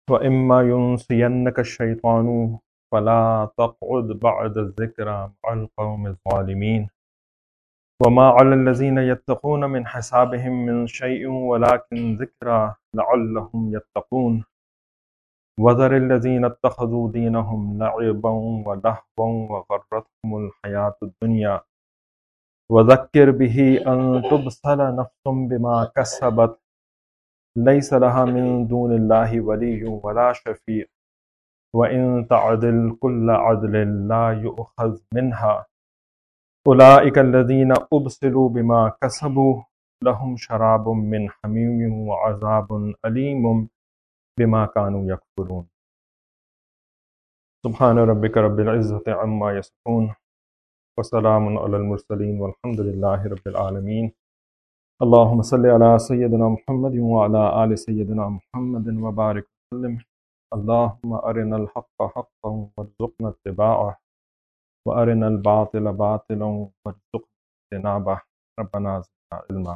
وَإِمَّا يُنْسِيَنَّكَ الشَّيْطَانُ فَلَا تَقْعُدْ بَعْدَ الذِّكْرَى مَعَ الْقَوْمِ الظَّالِمِينَ وَمَا عَلَى الَّذِينَ يَتَّقُونَ مِنْ حِسَابِهِمْ مِنْ شَيْءٍ وَلَكِنْ ذِكْرَى لَعَلَّهُمْ يَتَّقُونَ وَذَرِ الَّذِينَ اتَّخَذُوا دِينَهُمْ لَعِبًا وَلَهْوًا وَغَرَّتْهُمُ الْحَيَاةُ الدُّنْيَا وَذَكِّرْ بِهِ أَن تُبْصَلَ نَفْسٌ بِمَا كَسَبَتْ لَيْسَ لَهَا مِن دُونِ اللَّهِ وَلِيٌّ وَلَا شَفِيعٌ وَإِن تَعْدِلْ كُلَّ عَدْلٍ لَا يُؤْخَذْ مِنْهَا أُولَئِكَ الَّذِينَ أُبْصِرُوا بِمَا كَسَبُوا لَهُمْ شَرَابٌ مِّنْ حَمِيمٍ وَعَذَابٌ أَلِيمٌ بِمَا كَانُوا يَكْفُرُونَ سبحان ربك رب العزة عما يصفون وسلام على المرسلين والحمد لله رب العالمين اللهم صل على سيدنا محمد وعلى آل سيدنا محمد وبارك وسلم اللهم أرنا الحق حقا وارزقنا اتباعه وأرنا الباطل باطلا وارزقنا اجتنابه ربنا زدنا علما۔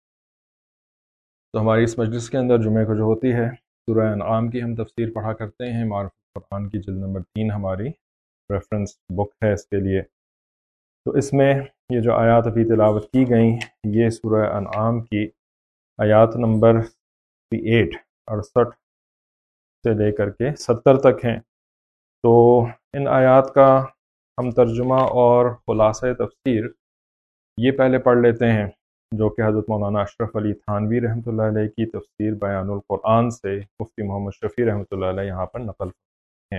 تو ہماری اس مجلس کے اندر جمعے کو جو ہوتی ہے سورہ انعام کی ہم تفسیر پڑھا کرتے ہیں۔ معرفت القرآن کی جلد نمبر 3 ہماری ریفرنس بک ہے اس کے لیے۔ تو اس میں یہ جو آیات ابھی تلاوت کی گئیں یہ سورہ انعام کی آیات نمبر 68 سے لے کر کے 70 تک ہیں۔ تو ان آیات کا ہم ترجمہ اور خلاصہ تفسیر یہ پہلے پڑھ لیتے ہیں جو کہ حضرت مولانا اشرف علی تھانوی رحمۃ اللہ علیہ کی تفسیر بیان القرآن سے مفتی محمد شفیع رحمۃ اللہ علیہ یہاں پر نقل ہیں۔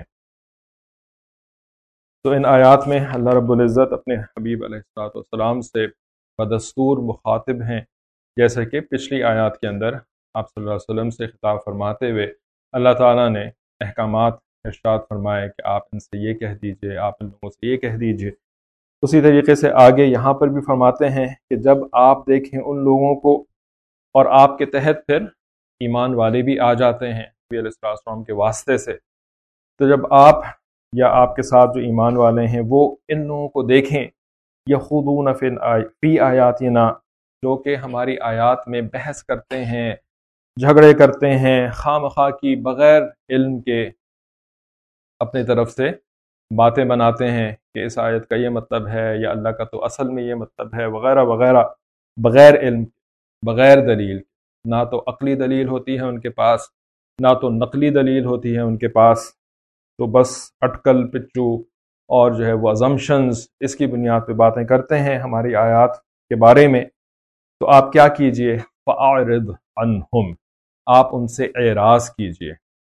تو ان آیات میں اللہ رب العزت اپنے حبیب علیہ السلام سے بدستور مخاطب ہیں، جیسے کہ پچھلی آیات کے اندر آپ صلی اللہ علیہ وسلم سے خطاب فرماتے ہوئے اللہ تعالیٰ نے احکامات ارشاد فرمائے کہ آپ ان سے یہ کہہ دیجئے، آپ ان لوگوں سے یہ کہہ دیجئے۔ اسی طریقے سے آگے یہاں پر بھی فرماتے ہیں کہ جب آپ دیکھیں ان لوگوں کو اور آپ کے تحت پھر ایمان والے بھی آ جاتے ہیں نبی علیہ السلام کے واسطے سے، تو جب آپ یا آپ کے ساتھ جو ایمان والے ہیں وہ ان لوگوں کو دیکھیں یخوضون فی آیاتنا، جو کہ ہماری آیات میں بحث کرتے ہیں، جھگڑے کرتے ہیں، خواہ مخواہ کی بغیر علم کے اپنی طرف سے باتیں بناتے ہیں کہ اس آیت کا یہ مطلب ہے یا اللہ کا تو اصل میں یہ مطلب ہے وغیرہ وغیرہ، بغیر علم، بغیر دلیل، نہ تو عقلی دلیل ہوتی ہے ان کے پاس، نہ تو نقلی دلیل ہوتی ہے ان کے پاس، تو بس اٹکل پچو اور جو ہے وہ ازمپشنز اس کی بنیاد پہ باتیں کرتے ہیں ہماری آیات کے بارے میں۔ تو آپ کیا کیجئے؟ فَأَعْرِضْ عَنْهُمْ، آپ ان سے اعراض کیجئے،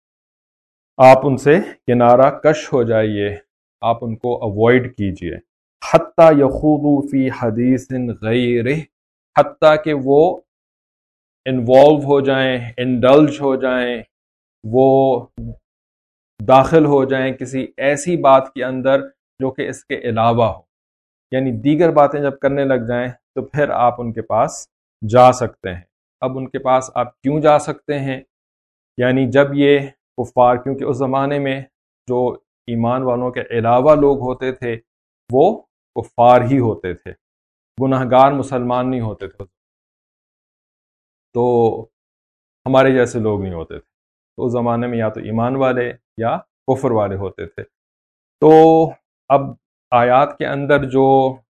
آپ ان سے کنارہ کش ہو جائیے، آپ ان کو اوائڈ کیجئے۔ حتیٰ یخوضوا فی حدیث غیرہ، حتیٰ کہ وہ انوالو ہو جائیں، انڈلج ہو جائیں، وہ داخل ہو جائیں کسی ایسی بات کے اندر جو کہ اس کے علاوہ ہو، یعنی دیگر باتیں جب کرنے لگ جائیں تو پھر آپ ان کے پاس جا سکتے ہیں۔ اب ان کے پاس آپ کیوں جا سکتے ہیں؟ یعنی جب یہ کفار، کیونکہ اس زمانے میں جو ایمان والوں کے علاوہ لوگ ہوتے تھے وہ کفار ہی ہوتے تھے، گناہگار مسلمان نہیں ہوتے تھے، تو ہمارے جیسے لوگ نہیں ہوتے تھے، تو اس زمانے میں یا تو ایمان والے یا کفر والے ہوتے تھے۔ تو اب آیات کے اندر جو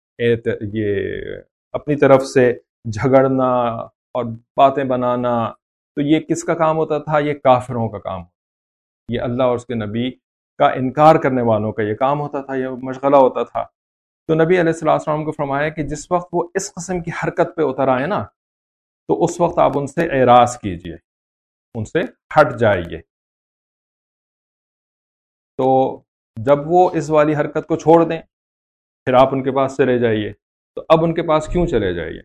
یہ اپنی طرف سے جھگڑنا اور باتیں بنانا، تو یہ کس کا کام ہوتا تھا؟ یہ کافروں کا کام، یہ اللہ اور اس کے نبی کا انکار کرنے والوں کا یہ کام ہوتا تھا، یہ مشغلہ ہوتا تھا۔ تو نبی علیہ السلام کو فرمایا کہ جس وقت وہ اس قسم کی حرکت پہ اتر آئے نا، تو اس وقت آپ ان سے اعراض کیجئے، ان سے ہٹ جائیے۔ تو جب وہ اس والی حرکت کو چھوڑ دیں پھر آپ ان کے پاس چلے جائیے۔ تو اب ان کے پاس کیوں چلے جائیے؟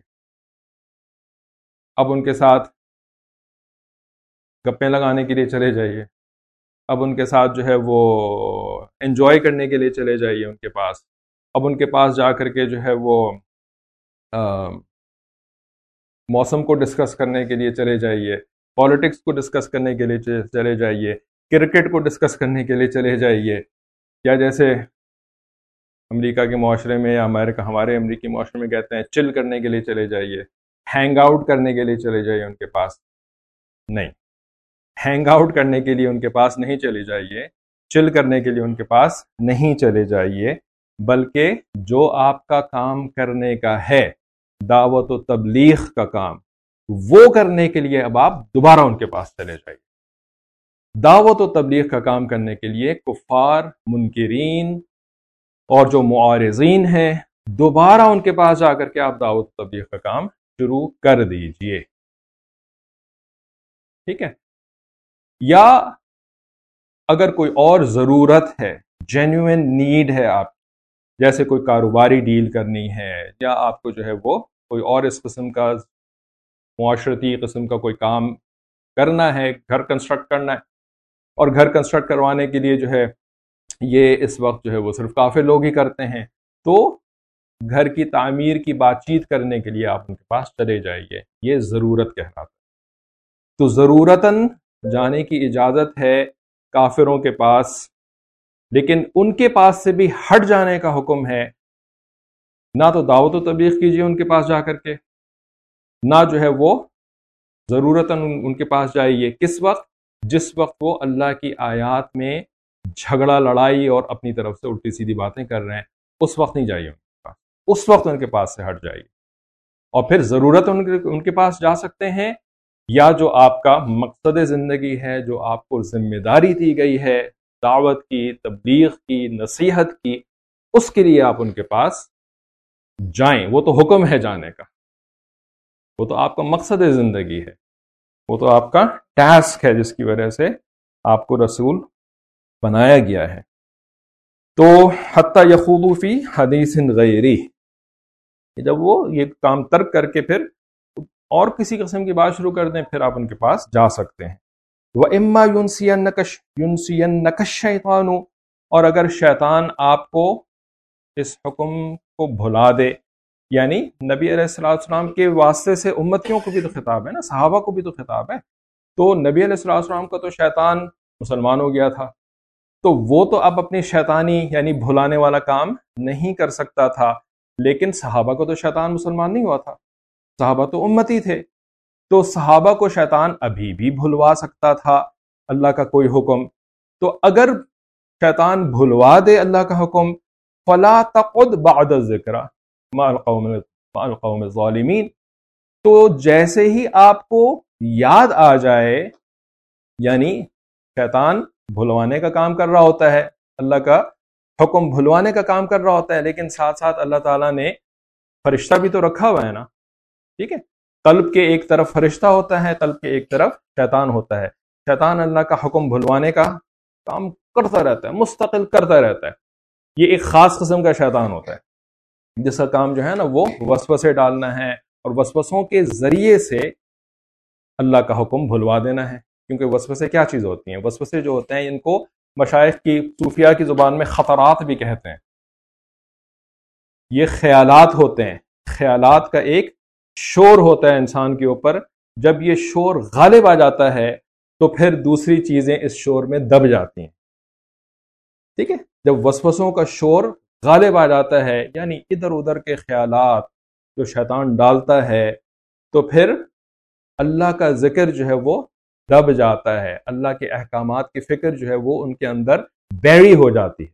اب ان کے ساتھ گپیں لگانے کے لیے چلے جائیے، اب ان کے ساتھ جو ہے وہ انجوائے کرنے کے لیے چلے جائیے ان کے پاس، اب ان کے پاس جا کر کے جو ہے وہ موسم کو ڈسکس کرنے کے لیے چلے جائیے، پالیٹکس کو ڈسکس کرنے کے لیے چلے جائیے، کرکٹ کو ڈسکس کرنے کے لیے چلے جائیے، یا جیسے امریکہ کے معاشرے میں یا ہمارے امریکی معاشرے میں کہتے ہیں چل کرنے کے لیے چلے جائیے، ہینگ آؤٹ کرنے کے لیے چلے جائیے ان کے پاس۔ نہیں، ہینگ آؤٹ کرنے کے لیے ان کے پاس نہیں چلے جائیے، چل کرنے کے لیے ان کے پاس نہیں چلے جائیے، بلکہ جو آپ کا کام کرنے کا ہے، دعوت و تبلیغ کا کام، وہ کرنے کے لیے اب آپ دوبارہ ان کے پاس چلے جائیے۔ دعوت و تبلیغ کا کام کرنے کے لیے کفار، منکرین اور جو معارضین ہیں، دوبارہ ان کے پاس جا کر کے آپ دعوت و تبلیغ کا کام شروع کر دیجئے، ٹھیک ہے؟ یا اگر کوئی اور ضرورت ہے، جینوئن نیڈ ہے، آپ جیسے کوئی کاروباری ڈیل کرنی ہے، یا آپ کو جو ہے وہ کوئی اور اس قسم کا معاشرتی قسم کا کوئی کام کرنا ہے، گھر کنسٹرکٹ کرنا ہے، اور گھر کنسٹرکٹ کروانے کے لیے جو ہے یہ اس وقت جو ہے وہ صرف کافی لوگ ہی کرتے ہیں، تو گھر کی تعمیر کی بات چیت کرنے کے لیے آپ ان کے پاس چلے جائیے، یہ ضرورت کہلاتا ہے۔ تو ضرورتاً جانے کی اجازت ہے کافروں کے پاس، لیکن ان کے پاس سے بھی ہٹ جانے کا حکم ہے۔ نہ تو دعوت و تبلیغ کیجیے ان کے پاس جا کر کے، نہ جو ہے وہ ضرورتاً ان کے پاس جائیے۔ کس وقت؟ جس وقت وہ اللہ کی آیات میں جھگڑا، لڑائی اور اپنی طرف سے الٹی سیدھی باتیں کر رہے ہیں، اس وقت نہیں جائیے ان کے پاس، اس وقت ان کے پاس سے ہٹ جائیے۔ اور پھر ضرورت ان کے پاس جا سکتے ہیں، یا جو آپ کا مقصد زندگی ہے، جو آپ کو ذمہ داری دی گئی ہے دعوت کی، تبلیغ کی، نصیحت کی، اس کے لیے آپ ان کے پاس جائیں۔ وہ تو حکم ہے جانے کا، وہ تو آپ کا مقصد زندگی ہے، وہ تو آپ کا ٹاسک ہے جس کی وجہ سے آپ کو رسول بنایا گیا ہے۔ تو حتی یخوضوا فی حدیث غیری، جب وہ یہ کام ترک کر کے پھر اور کسی قسم کی بات شروع کر دیں، پھر آپ ان کے پاس جا سکتے ہیں۔ وَإِمَّا يُنْسِيَنَّكَ الشَّيْطَانُ، اور اگر شیطان آپ کو اس حکم کو بھلا دے، یعنی نبی علیہ السلام کے واسطے سے امتیوں کو بھی تو خطاب ہے نا، صحابہ کو بھی تو خطاب ہے، تو نبی علیہ السلام کا تو شیطان مسلمان ہو گیا تھا، تو وہ تو اب اپنی شیطانی یعنی بھلانے والا کام نہیں کر سکتا تھا، لیکن صحابہ کو تو شیطان مسلمان نہیں ہوا تھا، صحابہ تو امتی تھے، تو صحابہ کو شیطان ابھی بھی بھلوا سکتا تھا اللہ کا کوئی حکم۔ تو اگر شیطان بھلوا دے اللہ کا حکم، فلا تقعد بعد الذکر مع القوم الظالمین، تو جیسے ہی آپ کو یاد آ جائے، یعنی شیطان بھلوانے کا کام کر رہا ہوتا ہے، اللہ کا حکم بھلوانے کا کام کر رہا ہوتا ہے، لیکن ساتھ ساتھ اللہ تعالیٰ نے فرشتہ بھی تو رکھا ہوا ہے نا، ٹھیک ہے؟ قلب کے ایک طرف فرشتہ ہوتا ہے، قلب کے ایک طرف شیطان ہوتا ہے۔ شیطان اللہ کا حکم بھلوانے کا کام کرتا رہتا ہے، مستقل کرتا رہتا ہے۔ یہ ایک خاص قسم کا شیطان ہوتا ہے جس کا کام جو ہے نا وہ وسوسے ڈالنا ہے، اور وسوسوں کے ذریعے سے اللہ کا حکم بھلوا دینا ہے۔ کیونکہ وسوسے کیا چیز ہوتی ہیں؟ وسوسے جو ہوتے ہیں ان کو مشائخ کی، صوفیاء کی زبان میں خطرات بھی کہتے ہیں۔ یہ خیالات ہوتے ہیں، خیالات کا ایک شور ہوتا ہے انسان کے اوپر، جب یہ شور غالب آ جاتا ہے تو پھر دوسری چیزیں اس شور میں دب جاتی ہیں، ٹھیک ہے؟ جب وسوسوں کا شور غالب آ جاتا ہے، یعنی ادھر ادھر کے خیالات جو شیطان ڈالتا ہے، تو پھر اللہ کا ذکر جو ہے وہ دب جاتا ہے، اللہ کے احکامات کی فکر جو ہے وہ ان کے اندر بیری ہو جاتی ہے۔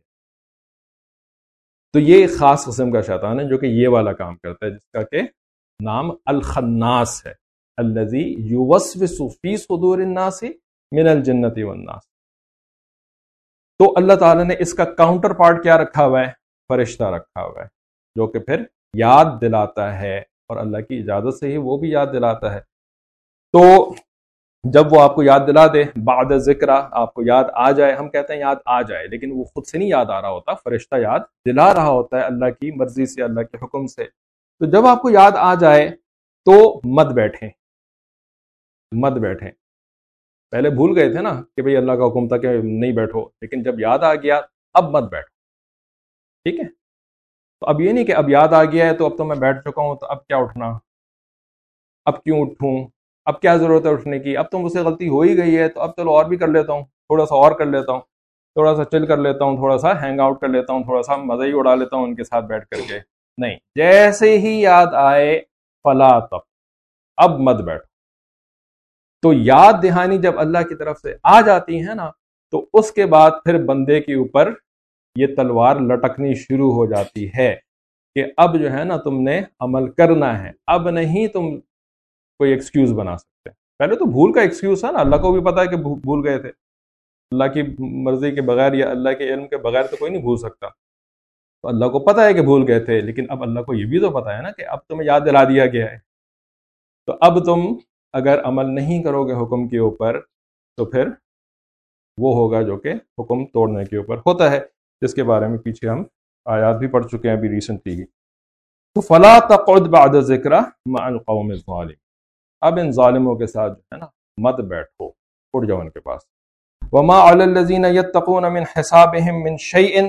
تو یہ ایک خاص قسم کا شیطان ہے جو کہ یہ والا کام کرتا ہے، جس کا کہ نام الخناس ہے، الذی یوسوس فی صدور الناس من الجنۃ والناس۔ تو اللہ تعالیٰ نے اس کا کاؤنٹر پارٹ کیا رکھا ہوا ہے؟ فرشتہ رکھا ہوا ہے، جو کہ پھر یاد دلاتا ہے، اور اللہ کی اجازت سے ہی وہ بھی یاد دلاتا ہے۔ تو جب وہ آپ کو یاد دلا دے، بعد ذکر آپ کو یاد آ جائے، ہم کہتے ہیں یاد آ جائے، لیکن وہ خود سے نہیں یاد آ رہا ہوتا، فرشتہ یاد دلا رہا ہوتا ہے اللہ کی مرضی سے، اللہ کے حکم سے۔ تو جب آپ کو یاد آ جائے تو مت بیٹھیں، مت بیٹھیں۔ پہلے بھول گئے تھے نا کہ بھئی اللہ کا حکم تھا کہ نہیں بیٹھو، لیکن جب یاد آ گیا اب مت بیٹھو، ٹھیک ہے؟ تو اب یہ نہیں کہ اب یاد آ گیا ہے تو اب تو میں بیٹھ چکا ہوں، تو اب کیا اٹھنا، اب کیوں اٹھوں، اب کیا ضرورت ہے اٹھنے کی، اب تو مجھ سے غلطی ہو ہی گئی ہے، تو اب چلو اور بھی کر لیتا ہوں، تھوڑا سا اور کر لیتا ہوں، تھوڑا سا چل کر لیتا ہوں، تھوڑا سا ہینگ آؤٹ کر لیتا ہوں، تھوڑا سا مزہ ہی اڑا لیتا ہوں ان کے ساتھ بیٹھ کر کے۔ نہیں، جیسے ہی یاد آئے فلا تب، اب مت بیٹھو، تو یاد دہانی جب اللہ کی طرف سے آ جاتی ہے نا، تو اس کے بعد پھر بندے کے اوپر یہ تلوار لٹکنی شروع ہو جاتی ہے کہ اب جو ہے نا تم نے عمل کرنا ہے، اب نہیں تم کوئی ایکسکیوز بنا سکتے۔ پہلے تو بھول کا ایکسکیوز تھا نا، اللہ کو بھی پتا ہے کہ بھول گئے تھے، اللہ کی مرضی کے بغیر یا اللہ کے علم کے بغیر تو کوئی نہیں بھول سکتا، تو اللہ کو پتا ہے کہ بھول گئے تھے، لیکن اب اللہ کو یہ بھی تو پتا ہے نا کہ اب تمہیں یاد دلا دیا گیا ہے، تو اب تم اگر عمل نہیں کرو گے حکم کے اوپر تو پھر وہ ہوگا جو کہ حکم توڑنے کے اوپر ہوتا ہے، جس کے بارے میں پیچھے ہم آیات بھی پڑھ چکے ہیں ابھی ریسنٹلی ہی۔ تو فلا تقعد بعد ذکر مع القوم الظالم، اب ان ظالموں کے ساتھ جو ہے نا مت بیٹھو، اٹھ جاؤ ان کے پاس۔ وما علی الذین یتقون من حسابهم من شیء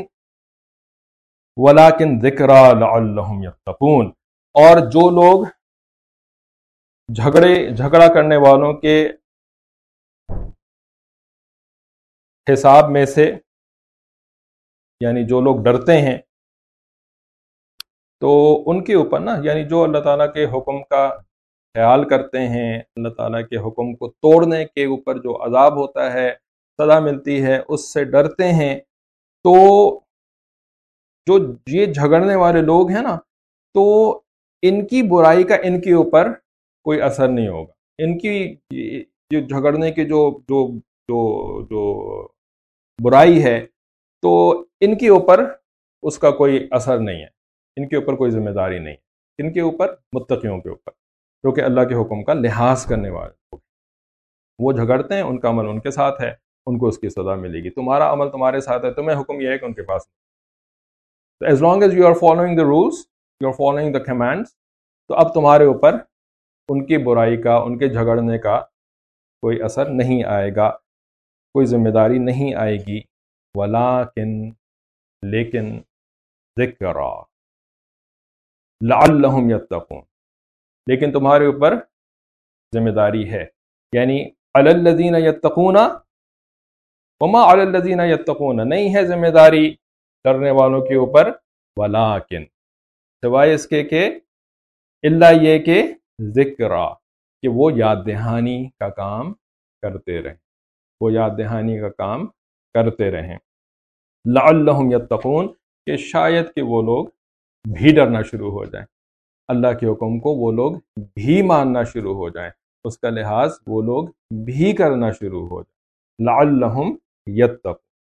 ولکن ذکری لعلہم یتقون، اور جو لوگ جھگڑا کرنے والوں کے حساب میں سے، یعنی جو لوگ ڈرتے ہیں، تو ان کے اوپر نا، یعنی جو اللہ تعالیٰ کے حکم کا خیال کرتے ہیں، اللہ تعالیٰ کے حکم کو توڑنے کے اوپر جو عذاب ہوتا ہے، سزا ملتی ہے، اس سے ڈرتے ہیں، تو جو یہ جھگڑنے والے لوگ ہیں نا، تو ان کی برائی کا ان کے اوپر کوئی اثر نہیں ہوگا، ان کی جو جھگڑنے کی جو جو جو جو برائی ہے، تو ان کے اوپر اس کا کوئی اثر نہیں ہے، ان کے اوپر کوئی ذمہ داری نہیں ہے، ان کے اوپر متقیوں کے اوپر جو کہ اللہ کے حکم کا لحاظ کرنے والے لوگ، وہ جھگڑتے ہیں، ان کا عمل ان کے ساتھ ہے، ان کو اس کی سزا ملے گی، تمہارا عمل تمہارے ساتھ ہے، تمہیں حکم یہ ہے کہ ان کے پاس، تو as long as you are following the rules, you are following the commands، تو اب تمہارے اوپر ان کی برائی کا، ان کے جھگڑنے کا کوئی اثر نہیں آئے گا، کوئی ذمہ داری نہیں آئے گی۔ ولیکن، لیکن ذکر لعلہم یتقون، لیکن تمہارے اوپر ذمہ داری ہے، یعنی علی الذین یتقون وما علی الذین یتقون، نہیں ہے ذمہ داری ڈرنے والوں کے اوپر، ولیکن، سوائے اس کے کہ اللہ یہ کہ ذکر، کہ وہ یاد دہانی کا کام کرتے رہیں، وہ یاد دہانی کا کام کرتے رہیں، لعلہم یتقون، کہ شاید کہ وہ لوگ بھی ڈرنا شروع ہو جائیں، اللہ کے حکم کو وہ لوگ بھی ماننا شروع ہو جائیں، اس کا لحاظ وہ لوگ بھی کرنا شروع ہو جائیں، لعلہم یتقون۔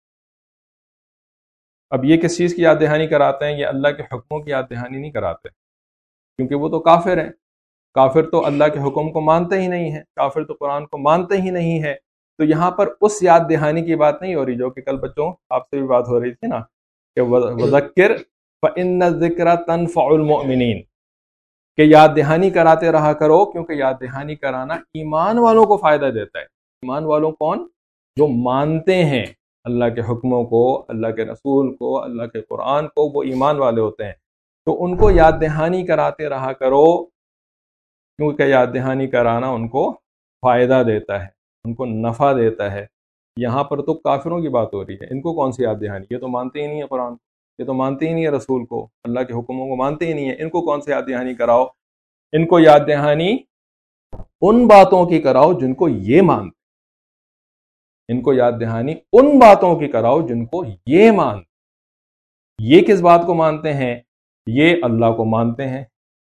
اب یہ کس چیز کی یاد دہانی کراتے ہیں؟ یہ اللہ کے حکموں کی یاد دہانی نہیں کراتے، کیونکہ وہ تو کافر ہیں، کافر تو اللہ کے حکم کو مانتے ہی نہیں ہیں، کافر تو قرآن کو مانتے ہی نہیں ہے، تو یہاں پر اس یاد دہانی کی بات نہیں ہو رہی جو کہ کل بچوں آپ سے بھی بات ہو رہی تھی نا، کہ وذکر فإن الذکر تنفع المؤمنین، کہ یاد دہانی کراتے رہا کرو، کیونکہ یاد دہانی کرانا ایمان والوں کو فائدہ دیتا ہے۔ ایمان والوں کون؟ جو مانتے ہیں اللہ کے حکموں کو، اللہ کے رسول کو، اللہ کے قرآن کو، وہ ایمان والے ہوتے ہیں، تو ان کو یاد دہانی کراتے رہا کرو، کیونکہ یاد دہانی کرانا ان کو فائدہ دیتا ہے، ان کو نفع دیتا ہے۔ یہاں پر تو کافروں کی بات ہو رہی ہے، ان کو کون سی یاد دہانی؟ یہ تو مانتے ہی نہیں ہے قرآن، یہ تو مانتے ہی نہیں ہے رسول کو، اللہ کے حکموں کو مانتے ہی نہیں ہے، ان کو کون سی یاد دہانی کراؤ؟ ان کو یاد دہانی ان باتوں کی کراؤ جن کو یہ مانتے، ان کو یاد دہانی ان باتوں کی کراؤ جن کو یہ مانتے۔ یہ کس بات کو مانتے ہیں؟ یہ اللہ کو مانتے ہیں،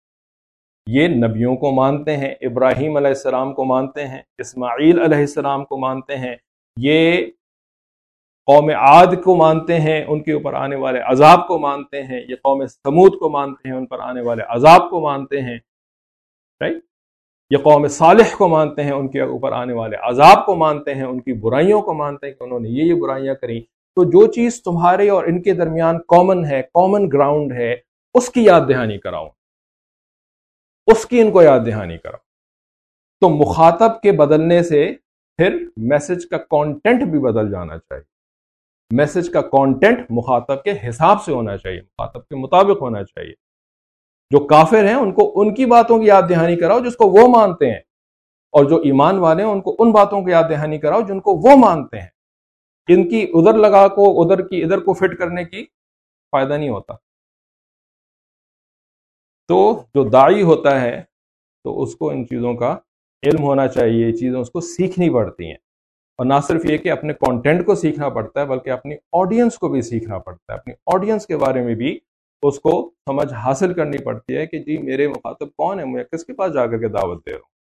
یہ نبیوں کو مانتے ہیں، ابراہیم علیہ السلام کو مانتے ہیں، اسماعیل علیہ السلام کو مانتے ہیں، یہ قوم عاد کو مانتے ہیں، ان کے اوپر آنے والے عذاب کو مانتے ہیں، یہ قوم ثمود کو مانتے ہیں، ان پر آنے والے عذاب کو مانتے ہیں، رائٹ؟ یہ قوم صالح کو مانتے ہیں، ان کے اوپر آنے والے عذاب کو مانتے ہیں، ان کی برائیوں کو مانتے ہیں کہ انہوں نے یہ برائیاں کریں۔ تو جو چیز تمہارے اور ان کے درمیان کامن ہے، کامن گراؤنڈ ہے، اس کی یاد دہانی کراؤ، اس کی ان کو یاد دہانی کراؤ۔ تو مخاطب کے بدلنے سے پھر میسج کا کانٹینٹ بھی بدل جانا چاہیے، میسج کا کانٹینٹ مخاطب کے حساب سے ہونا چاہیے، مخاطب کے مطابق ہونا چاہیے۔ جو کافر ہیں ان کو ان کی باتوں کی یاد دہانی کراؤ جس کو وہ مانتے ہیں، اور جو ایمان والے ہیں ان کو ان باتوں کی یاد دہانی کراؤ جن کو وہ مانتے ہیں۔ ان کی ادھر لگا کو ادھر کی ادھر کو فٹ کرنے کی فائدہ نہیں ہوتا۔ تو جو داعی ہوتا ہے تو اس کو ان چیزوں کا علم ہونا چاہیے، چیزیں اس کو سیکھنی پڑتی ہیں، اور نہ صرف یہ کہ اپنے کانٹینٹ کو سیکھنا پڑتا ہے بلکہ اپنی آڈینس کو بھی سیکھنا پڑتا ہے، اپنی آڈینس کے بارے میں بھی اس کو سمجھ حاصل کرنی پڑتی ہے کہ جی میرے مخاطب کون ہیں، میں کس کے پاس جا کر کے دعوت دے رہا ہوں۔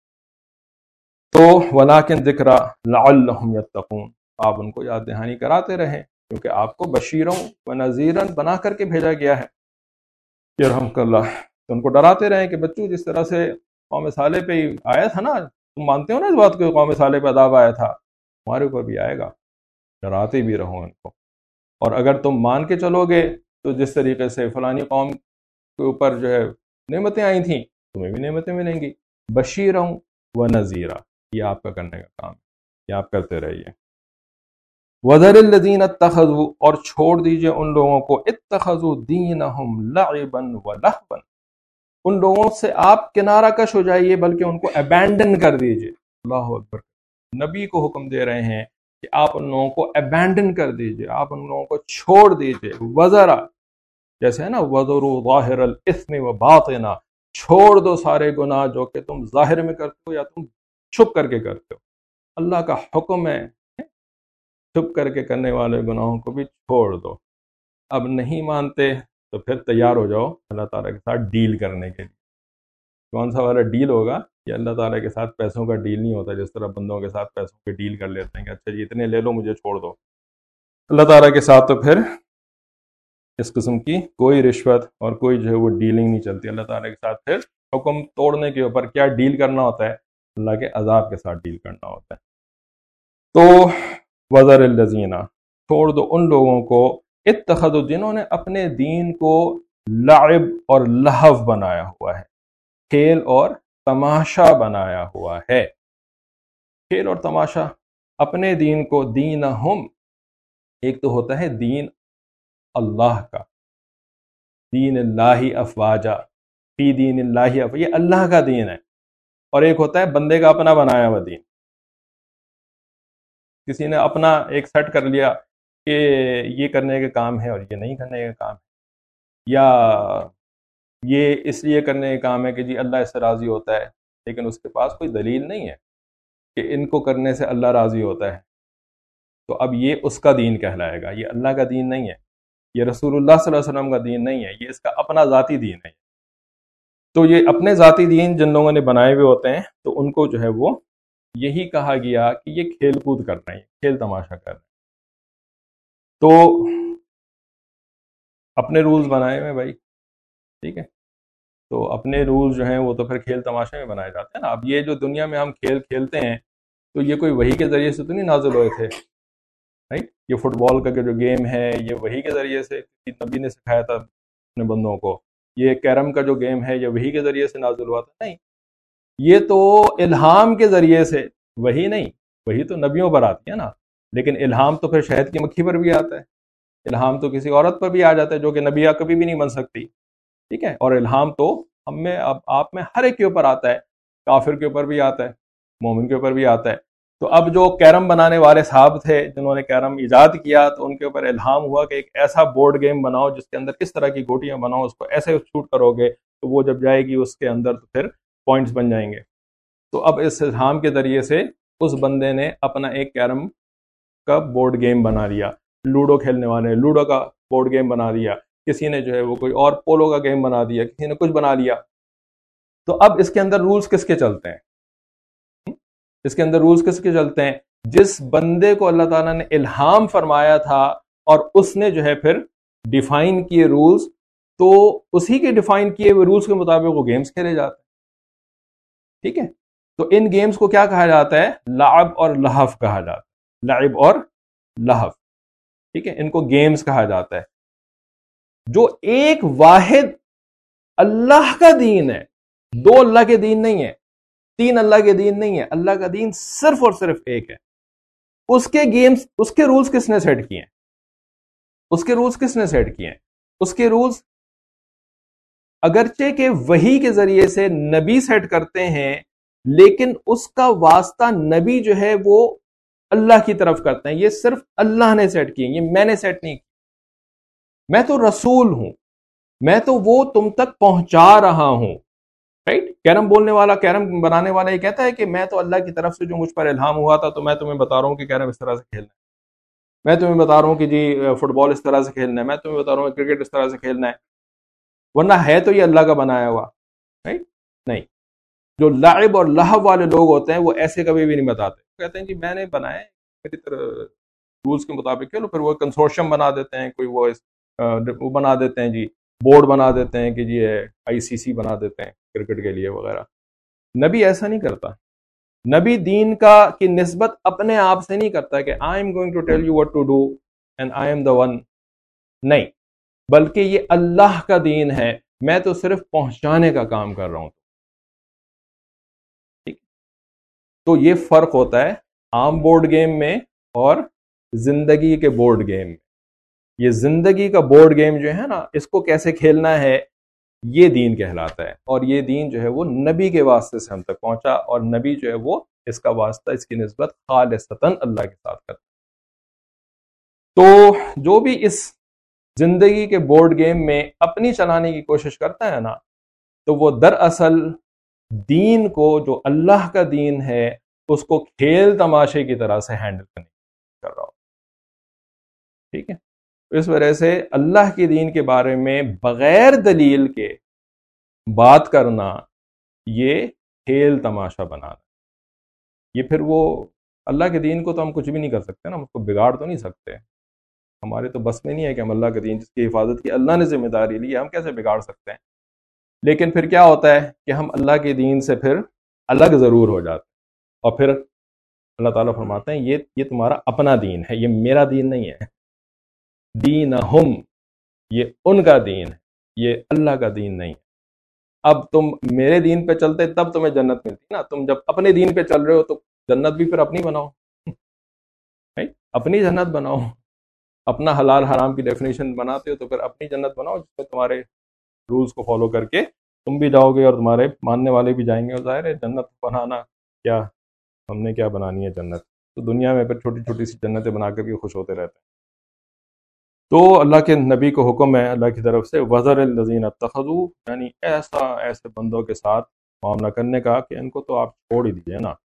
تو وَلَٰكِن ذِكْرَىٰ لَعَلَّهُمْ يَتَّقُونَ، آپ ان کو یاد دہانی کراتے رہیں، کیونکہ آپ کو بشیروں و نذیرن بنا کر کے بھیجا گیا ہے۔ یرحمک اللہ، تو ان کو ڈراتے رہیں کہ بچوں جس طرح سے قوم صالح پہ آیا تھا نا، تم مانتے ہو نا اس بات کو، قوم صالح پہ عذاب آیا تھا، تمہارے اوپر بھی آئے گا، ڈراتے بھی رہو ان کو۔ اور اگر تم مان کے چلو گے تو جس طریقے سے فلانی قوم کے اوپر جو ہے نعمتیں آئی تھیں، تمہیں بھی نعمتیں ملیں گی۔ بشیروں و نذیرا، یہ آپ کا کرنے کا کام ہے، یہ آپ کرتے رہیے۔ وَذَرِ الَّذِينَ اتَّخَذُوا، اور چھوڑ دیجئے ان لوگوں کو، اتَّخَذُوا دِينَهُمْ لَعِبًا وَلَهْوًا، ان لوگوں سے آپ کنارہ کش ہو جائیے، بلکہ ان کو ابینڈن کر دیجئے۔ اللہ اکبر، نبی کو حکم دے رہے ہیں کہ آپ ان لوگوں کو ابینڈن کر دیجئے، آپ ان لوگوں کو چھوڑ دیجئے۔ وَذَرَ، جیسے ہے نا وَذَرُوا ظَاهِرَ الْإِثْمِ وَبَاطِنَ، چھوڑ دو سارے گناہ جو کہ تم ظاہر میں کرتے ہو یا تم چھپ کر کے کرتے ہو۔ اللہ کا حکم ہے چھپ کر کے کرنے والے گناہوں کو بھی چھوڑ دو۔ اب نہیں مانتے تو پھر تیار ہو جاؤ اللہ تعالیٰ کے ساتھ ڈیل کرنے کے لیے۔ کون سا والا ڈیل ہوگا؟ یہ اللہ تعالیٰ کے ساتھ پیسوں کا ڈیل نہیں ہوتا، جس طرح بندوں کے ساتھ پیسوں کے ڈیل کر لیتے ہیں کہ اچھا جی اتنے لے لو مجھے چھوڑ دو۔ اللہ تعالیٰ کے ساتھ تو پھر اس قسم کی کوئی رشوت اور کوئی جو ہے وہ ڈیلنگ نہیں چلتی۔ اللہ تعالیٰ کے ساتھ پھر حکم توڑنے کے اوپر کیا ڈیل کرنا ہوتا ہے؟ اللہ کے عذاب کے ساتھ ڈیل کرنا ہوتا ہے۔ تو وَذَرِ الَّذِينَ، چھوڑ دو ان لوگوں کو، اتخذوا، جنہوں نے اپنے دین کو لعب اور لہو بنایا ہوا ہے، کھیل اور تماشا بنایا ہوا ہے۔ کھیل اور تماشا، اپنے دین کو، دینہم، ایک تو ہوتا ہے دین اللہ کا، دین اللہ افواجا، فی دین اللہ افواجا، یہ اللہ کا دین ہے، اور ایک ہوتا ہے بندے کا اپنا بنایا ہوا دین۔ کسی نے اپنا ایک سیٹ کر لیا کہ یہ کرنے کا کام ہے اور یہ نہیں کرنے کا کام ہے، یا یہ اس لیے کرنے کا کام ہے کہ جی اللہ اس سے راضی ہوتا ہے، لیکن اس کے پاس کوئی دلیل نہیں ہے کہ ان کو کرنے سے اللہ راضی ہوتا ہے، تو اب یہ اس کا دین کہلائے گا، یہ اللہ کا دین نہیں ہے، یہ رسول اللہ صلی اللہ علیہ وسلم کا دین نہیں ہے، یہ اس کا اپنا ذاتی دین ہے۔ تو یہ اپنے ذاتی دین جن لوگوں نے بنائے ہوئے ہوتے ہیں تو ان کو جو ہے وہ یہی کہا گیا کہ یہ کھیل کود کر رہے ہیں، کھیل تماشا کر رہے ہیں۔ تو اپنے رولز بنائے ہوئے بھائی، ٹھیک ہے، تو اپنے رولز جو ہیں وہ تو پھر کھیل تماشے میں بنائے جاتے ہیں نا۔ اب یہ جو دنیا میں ہم کھیل کھیلتے ہیں تو یہ کوئی وحی کے ذریعے سے تو نہیں نازل ہوئے تھے، رائٹ؟ یہ فٹ بال کا جو گیم ہے یہ وحی کے ذریعے سے نبی نے سکھایا تھا اپنے بندوں کو۔ یہ کیرم کا جو گیم ہے یہ وحی کے ذریعے سے نازل ہوا تھا؟ نہیں، یہ تو الہام کے ذریعے سے، وحی نہیں، وحی تو نبیوں پر آتی ہے نا، لیکن الہام تو پھر شہد کی مکھی پر بھی آتا ہے، الہام تو کسی عورت پر بھی آ جاتا ہے جو کہ نبیہ کبھی بھی نہیں بن سکتی، ٹھیک ہے، اور الہام تو ہم میں، اب آپ میں، ہر ایک کے اوپر آتا ہے، کافر کے اوپر بھی آتا ہے، مومن کے اوپر بھی آتا ہے۔ تو اب جو کیرم بنانے والے صاحب تھے جنہوں نے کیرم ایجاد کیا تو ان کے اوپر الہام ہوا کہ ایک ایسا بورڈ گیم بناؤ جس کے اندر اس طرح کی گوٹیاں بناؤ، اس کو ایسے شوٹ کرو گے تو وہ جب جائے گی اس کے اندر تو پھر پوائنٹس بن جائیں گے۔ تو اب اس الہام کے ذریعے سے اس بندے نے اپنا ایک کیرم کا بورڈ گیم بنا لیا، لوڈو کھیلنے والے نے لوڈو کا بورڈ گیم بنا دیا، کسی نے جو ہے وہ کوئی اور پولو کا گیم بنا دیا، کسی نے کچھ بنا لیا۔ تو اب اس کے اندر رولز کس کے چلتے ہیں؟ اس کے اندر رولز کس کے چلتے ہیں؟ جس بندے کو اللہ تعالیٰ نے الہام فرمایا تھا اور اس نے جو ہے پھر ڈیفائن کیے رولز، تو اسی کے ڈیفائن کیے ہوئے رولز کے مطابق وہ گیمز کھیلے جاتے ہیں، ٹھیک ہے۔ تو ان گیمز کو کیا کہا جاتا ہے؟ لعب اور لہو کہا جاتا ہے، لعب اور لہو، ٹھیک ہے، ان کو گیمز کہا جاتا ہے۔ جو ایک واحد اللہ کا دین ہے، دو اللہ کے دین نہیں ہے، تین اللہ کے دین نہیں ہے، اللہ کا دین صرف اور صرف ایک ہے۔ اس کے گیمز، اس کے رولز کس نے سیٹ کیے ہیں؟ اس کے رولز کس نے سیٹ کیے ہیں؟ اس کے رولز اگرچہ کہ وحی کے ذریعے سے نبی سیٹ کرتے ہیں، لیکن اس کا واسطہ نبی جو ہے وہ اللہ کی طرف کرتے ہیں، یہ صرف اللہ نے سیٹ کیے، یہ میں نے سیٹ نہیں کیا۔ میں تو رسول ہوں، میں تو وہ تم تک پہنچا رہا ہوں، رائٹ؟ کیرم بولنے والا، کیرم بنانے والا یہ کہتا ہے کہ میں تو اللہ کی طرف سے جو مجھ پر الہام ہوا تھا تو میں تمہیں بتا رہا ہوں کہ کیرم اس طرح سے کھیلنا ہے، میں تمہیں بتا رہا ہوں کہ جی فٹ بال اس طرح سے کھیلنا ہے، میں تمہیں بتا رہا ہوں کرکٹ اس طرح سے کھیلنا ہے، ورنہ ہے تو یہ اللہ کا بنایا ہوا، رائٹ؟ نہیں، جو لعب اور لہو والے لوگ ہوتے ہیں وہ ایسے کبھی بھی نہیں بتاتے، کہتے ہیں جی میں نے بنایا ہے میری طرح رولز کے مطابق کھیلو، پھر وہ کنسورشیم بنا دیتے ہیں، کوئی وہ بنا دیتے ہیں جی، بورڈ بنا دیتے ہیں کہ جی آئی سی سی بنا دیتے ہیں کرکٹ کے لیے وغیرہ۔ نبی ایسا نہیں کرتا، نبی دین کی نسبت اپنے آپ سے نہیں کرتا کہ I am going to tell you what to do and I am the one, نہیں، بلکہ یہ اللہ کا دین ہے، میں تو صرف پہنچانے کا کام کر رہا ہوں۔ ٹھیک، تو یہ فرق ہوتا ہے عام بورڈ گیم میں اور زندگی کے بورڈ گیم میں۔ یہ زندگی کا بورڈ گیم جو ہے نا، اس کو کیسے کھیلنا ہے، یہ دین کہلاتا ہے، اور یہ دین جو ہے وہ نبی کے واسطے سے ہم تک پہنچا، اور نبی جو ہے وہ اس کا واسطہ، اس کی نسبت خالصتاً اللہ کے ساتھ کرتا ہے۔ تو جو بھی اس زندگی کے بورڈ گیم میں اپنی چلانے کی کوشش کرتا ہے نا، تو وہ دراصل دین کو، جو اللہ کا دین ہے، اس کو کھیل تماشے کی طرح سے ہینڈل کرنے کر رہا ہو۔ ٹھیک ہے، اس وجہ سے اللہ کے دین کے بارے میں بغیر دلیل کے بات کرنا، یہ کھیل تماشا بنانا، یہ پھر وہ اللہ کے دین کو تو ہم کچھ بھی نہیں کر سکتے نا، ہم اس کو بگاڑ تو نہیں سکتے، ہمارے تو بس میں نہیں ہے کہ ہم اللہ کے دین جس کی حفاظت کی اللہ نے ذمہ داری لی ہے، ہم کیسے بگاڑ سکتے ہیں؟ لیکن پھر کیا ہوتا ہے کہ ہم اللہ کے دین سے پھر الگ ضرور ہو جاتے ہیں، اور پھر اللہ تعالیٰ فرماتے ہیں یہ تمہارا اپنا دین ہے، یہ میرا دین نہیں ہے، دینہم، یہ ان کا دین ہے، یہ اللہ کا دین نہیں ہے۔ اب تم میرے دین پہ چلتے تب تمہیں جنت ملتی نا، تم جب اپنے دین پہ چل رہے ہو تو جنت بھی پھر اپنی بناؤ، اپنی جنت بناؤ، اپنا حلال حرام کی ڈیفینیشن بناتے ہو تو پھر اپنی جنت بناؤ، جس میں تمہارے رولز کو فالو کر کے تم بھی جاؤ گے اور تمہارے ماننے والے بھی جائیں گے، اور ظاہر ہے جنت بنانا کیا، ہم نے کیا بنانی ہے جنت، تو دنیا میں پھر چھوٹی چھوٹی سی جنتیں بنا کر بھی خوش ہوتے رہتے ہیں۔ تو اللہ کے نبی کو حکم ہے اللہ کی طرف سے، وَذَرِ الَّذِينَ اتَّخَذُوا، یعنی ایسے بندوں کے ساتھ معاملہ کرنے کا کہ ان کو تو آپ چھوڑ ہی دیجئے نا،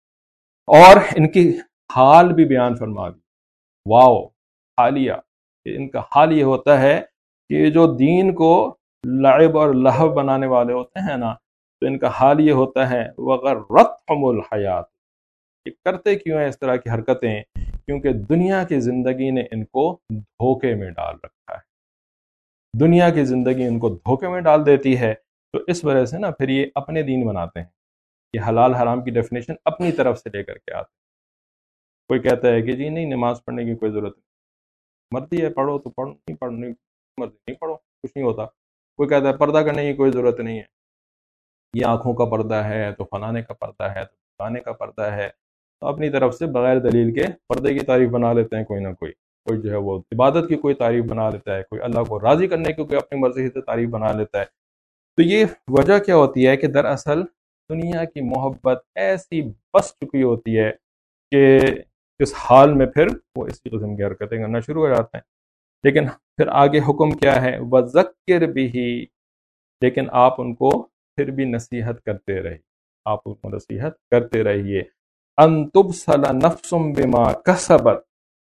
اور ان کی حال بھی بیان فرما دی، واو، حالیہ، کہ ان کا حال یہ ہوتا ہے کہ جو دین کو لعب اور لہو بنانے والے ہوتے ہیں نا، تو ان کا حال یہ ہوتا ہے وَغَرَّتْهُمُ الْحَيَاةُ، یہ کرتے کیوں ہیں اس طرح کی حرکتیں؟ کیونکہ دنیا کی زندگی نے ان کو دھوکے میں ڈال رکھا ہے، دنیا کی زندگی ان کو دھوکے میں ڈال دیتی ہے، تو اس وجہ سے نا پھر یہ اپنے دین بناتے ہیں، یہ حلال حرام کی ڈیفینیشن اپنی طرف سے لے کر کے آتے ہیں۔ کوئی کہتا ہے کہ جی نہیں، نماز پڑھنے کی کوئی ضرورت نہیں، مرضی ہے پڑھو تو پڑھو، نہیں پڑھنی مرضی نہیں پڑھو، کچھ نہیں ہوتا۔ کوئی کہتا ہے پردہ کرنے کی کوئی ضرورت نہیں ہے، یہ آنکھوں کا پردہ ہے تو فلانے کا پردہ ہے تو فلانے کا پردہ ہے، تو اپنی طرف سے بغیر دلیل کے پردے کی تعریف بنا لیتے ہیں، کوئی نہ کوئی جو ہے وہ عبادت کی کوئی تعریف بنا لیتا ہے، کوئی اللہ کو راضی کرنے کی کوئی اپنی مرضی سے تعریف بنا لیتا ہے۔ تو یہ وجہ کیا ہوتی ہے کہ دراصل دنیا کی محبت ایسی بس چکی ہوتی ہے کہ اس حال میں پھر وہ اسی قسم کی حرکتیں کرنا شروع ہو جاتے ہیں۔ لیکن پھر آگے حکم کیا ہے، وَذَكِّرْ بِهِ، لیکن آپ ان کو پھر بھی نصیحت کرتے رہیے، آپ ان کو نصیحت کرتے رہیے، ان تبصل نفس بما کسبت،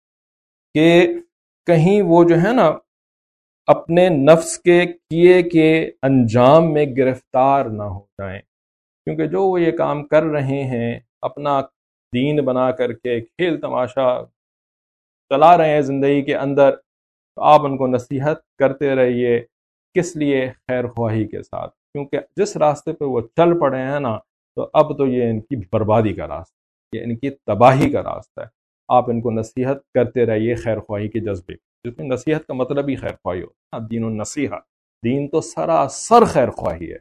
کہ کہیں وہ جو ہے نا اپنے نفس کے کیے کے انجام میں گرفتار نہ ہو جائیں، کیونکہ جو وہ یہ کام کر رہے ہیں، اپنا دین بنا کر کے کھیل تماشا چلا رہے ہیں زندگی کے اندر، تو آپ ان کو نصیحت کرتے رہیے، کس لیے؟ خیر خواہی کے ساتھ، کیونکہ جس راستے پہ وہ چل پڑے ہیں نا، تو اب تو یہ ان کی بربادی کا راستہ، یہ ان کی تباہی کا راستہ ہے۔ آپ ان کو نصیحت کرتے رہیے خیر خواہی کے جذبے، جس میں نصیحت کا مطلب ہی خیر خواہی ہوتا ہے، دین النصیحہ، دین تو سراسر خیر خواہی ہے،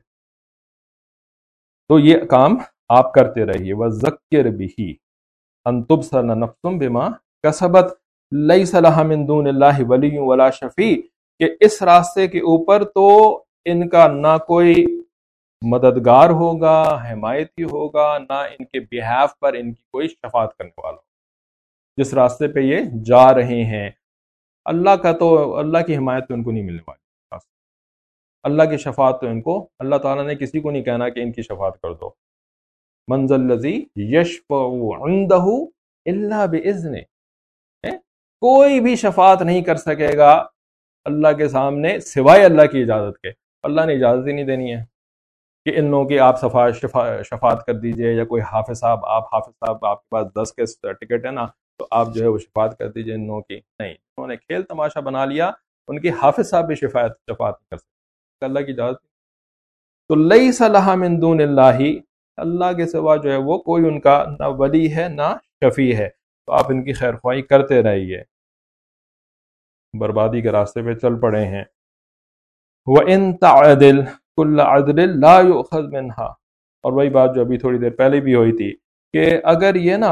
تو یہ کام آپ کرتے رہیے۔ وَذَكِّرْ بِهِ أَن تُبْصَلَ نَفْسٌ بِمَا كَسَبَتْ لَيْسَ لَهَا مِن دُونِ اللَّهِ وَلِيٌّ وَلَا شَفِيعٌ، کہ اس راستے کے اوپر تو ان کا نہ کوئی مددگار ہوگا، حمایتی ہوگا، نہ ان کے بہاف پر ان کی کوئی شفاعت کرنے والا ہوگا۔ جس راستے پہ یہ جا رہے ہیں، اللہ کی حمایت تو ان کو نہیں ملنے والی، اللہ کی شفاعت تو ان کو اللہ تعالیٰ نے کسی کو نہیں کہنا کہ ان کی شفاعت کر دو. من ذا الذی یشفع عندہ الا باذنہ، کوئی بھی شفاعت نہیں کر سکے گا اللہ کے سامنے سوائے اللہ کی اجازت کے. اللہ نے اجازت ہی نہیں دینی ہے کہ ان لوگوں کی آپ شفاعت کر دیجئے، یا کوئی حافظ صاحب آپ کے پاس 10 کے ٹکٹ ہے نا تو آپ جو ہے وہ شفاعت کر دیجئے ان لوگوں کی. نہیں، انہوں نے کھیل تماشا بنا لیا، ان کی حافظ صاحب بھی شفاعت نہیں کر سکتے اللہ کی اجازت. تو لیس لہا من دون اللہ، اللہ کے سوا جو ہے وہ کوئی ان کا نہ ولی ہے نہ شفیع ہے. تو آپ ان کی خیر خواہی کرتے رہیے. بربادی کے راستے پہ چل پڑے ہیں. وَإِن تَعْدِلْ كُلَّ عَدْلٍ لَا يُؤْخَذْ مِنْهَا، اور وہی بات جو ابھی تھوڑی دیر پہلے بھی ہوئی تھی کہ اگر یہ نا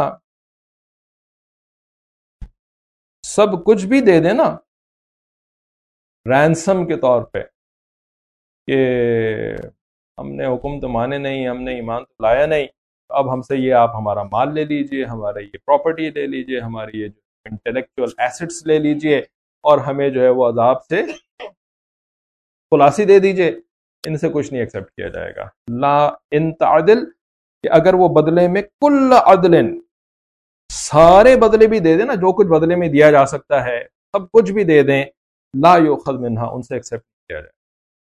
سب کچھ بھی دے دے نا رینسم کے طور پہ کہ ہم نے حکم تو مانے نہیں، ہم نے ایمان تو لایا نہیں، تو اب ہم سے یہ آپ ہمارا مال لے لیجئے، ہمارا یہ پراپرٹی لے لیجئے، ہماری یہ جو انٹلیکچوئل ایسٹس لے لیجئے، اور ہمیں جو ہے وہ عذاب سے خلاصی دے دیجئے، ان سے کچھ نہیں ایکسیپٹ کیا جائے گا. لا ان تعدل، کہ اگر وہ بدلے میں کل عدل، سارے بدلے بھی دے دیں نا، جو کچھ بدلے میں دیا جا سکتا ہے سب کچھ بھی دے دیں، لا یؤخذ منہا، ان سے ایکسیپٹ کیا جائے.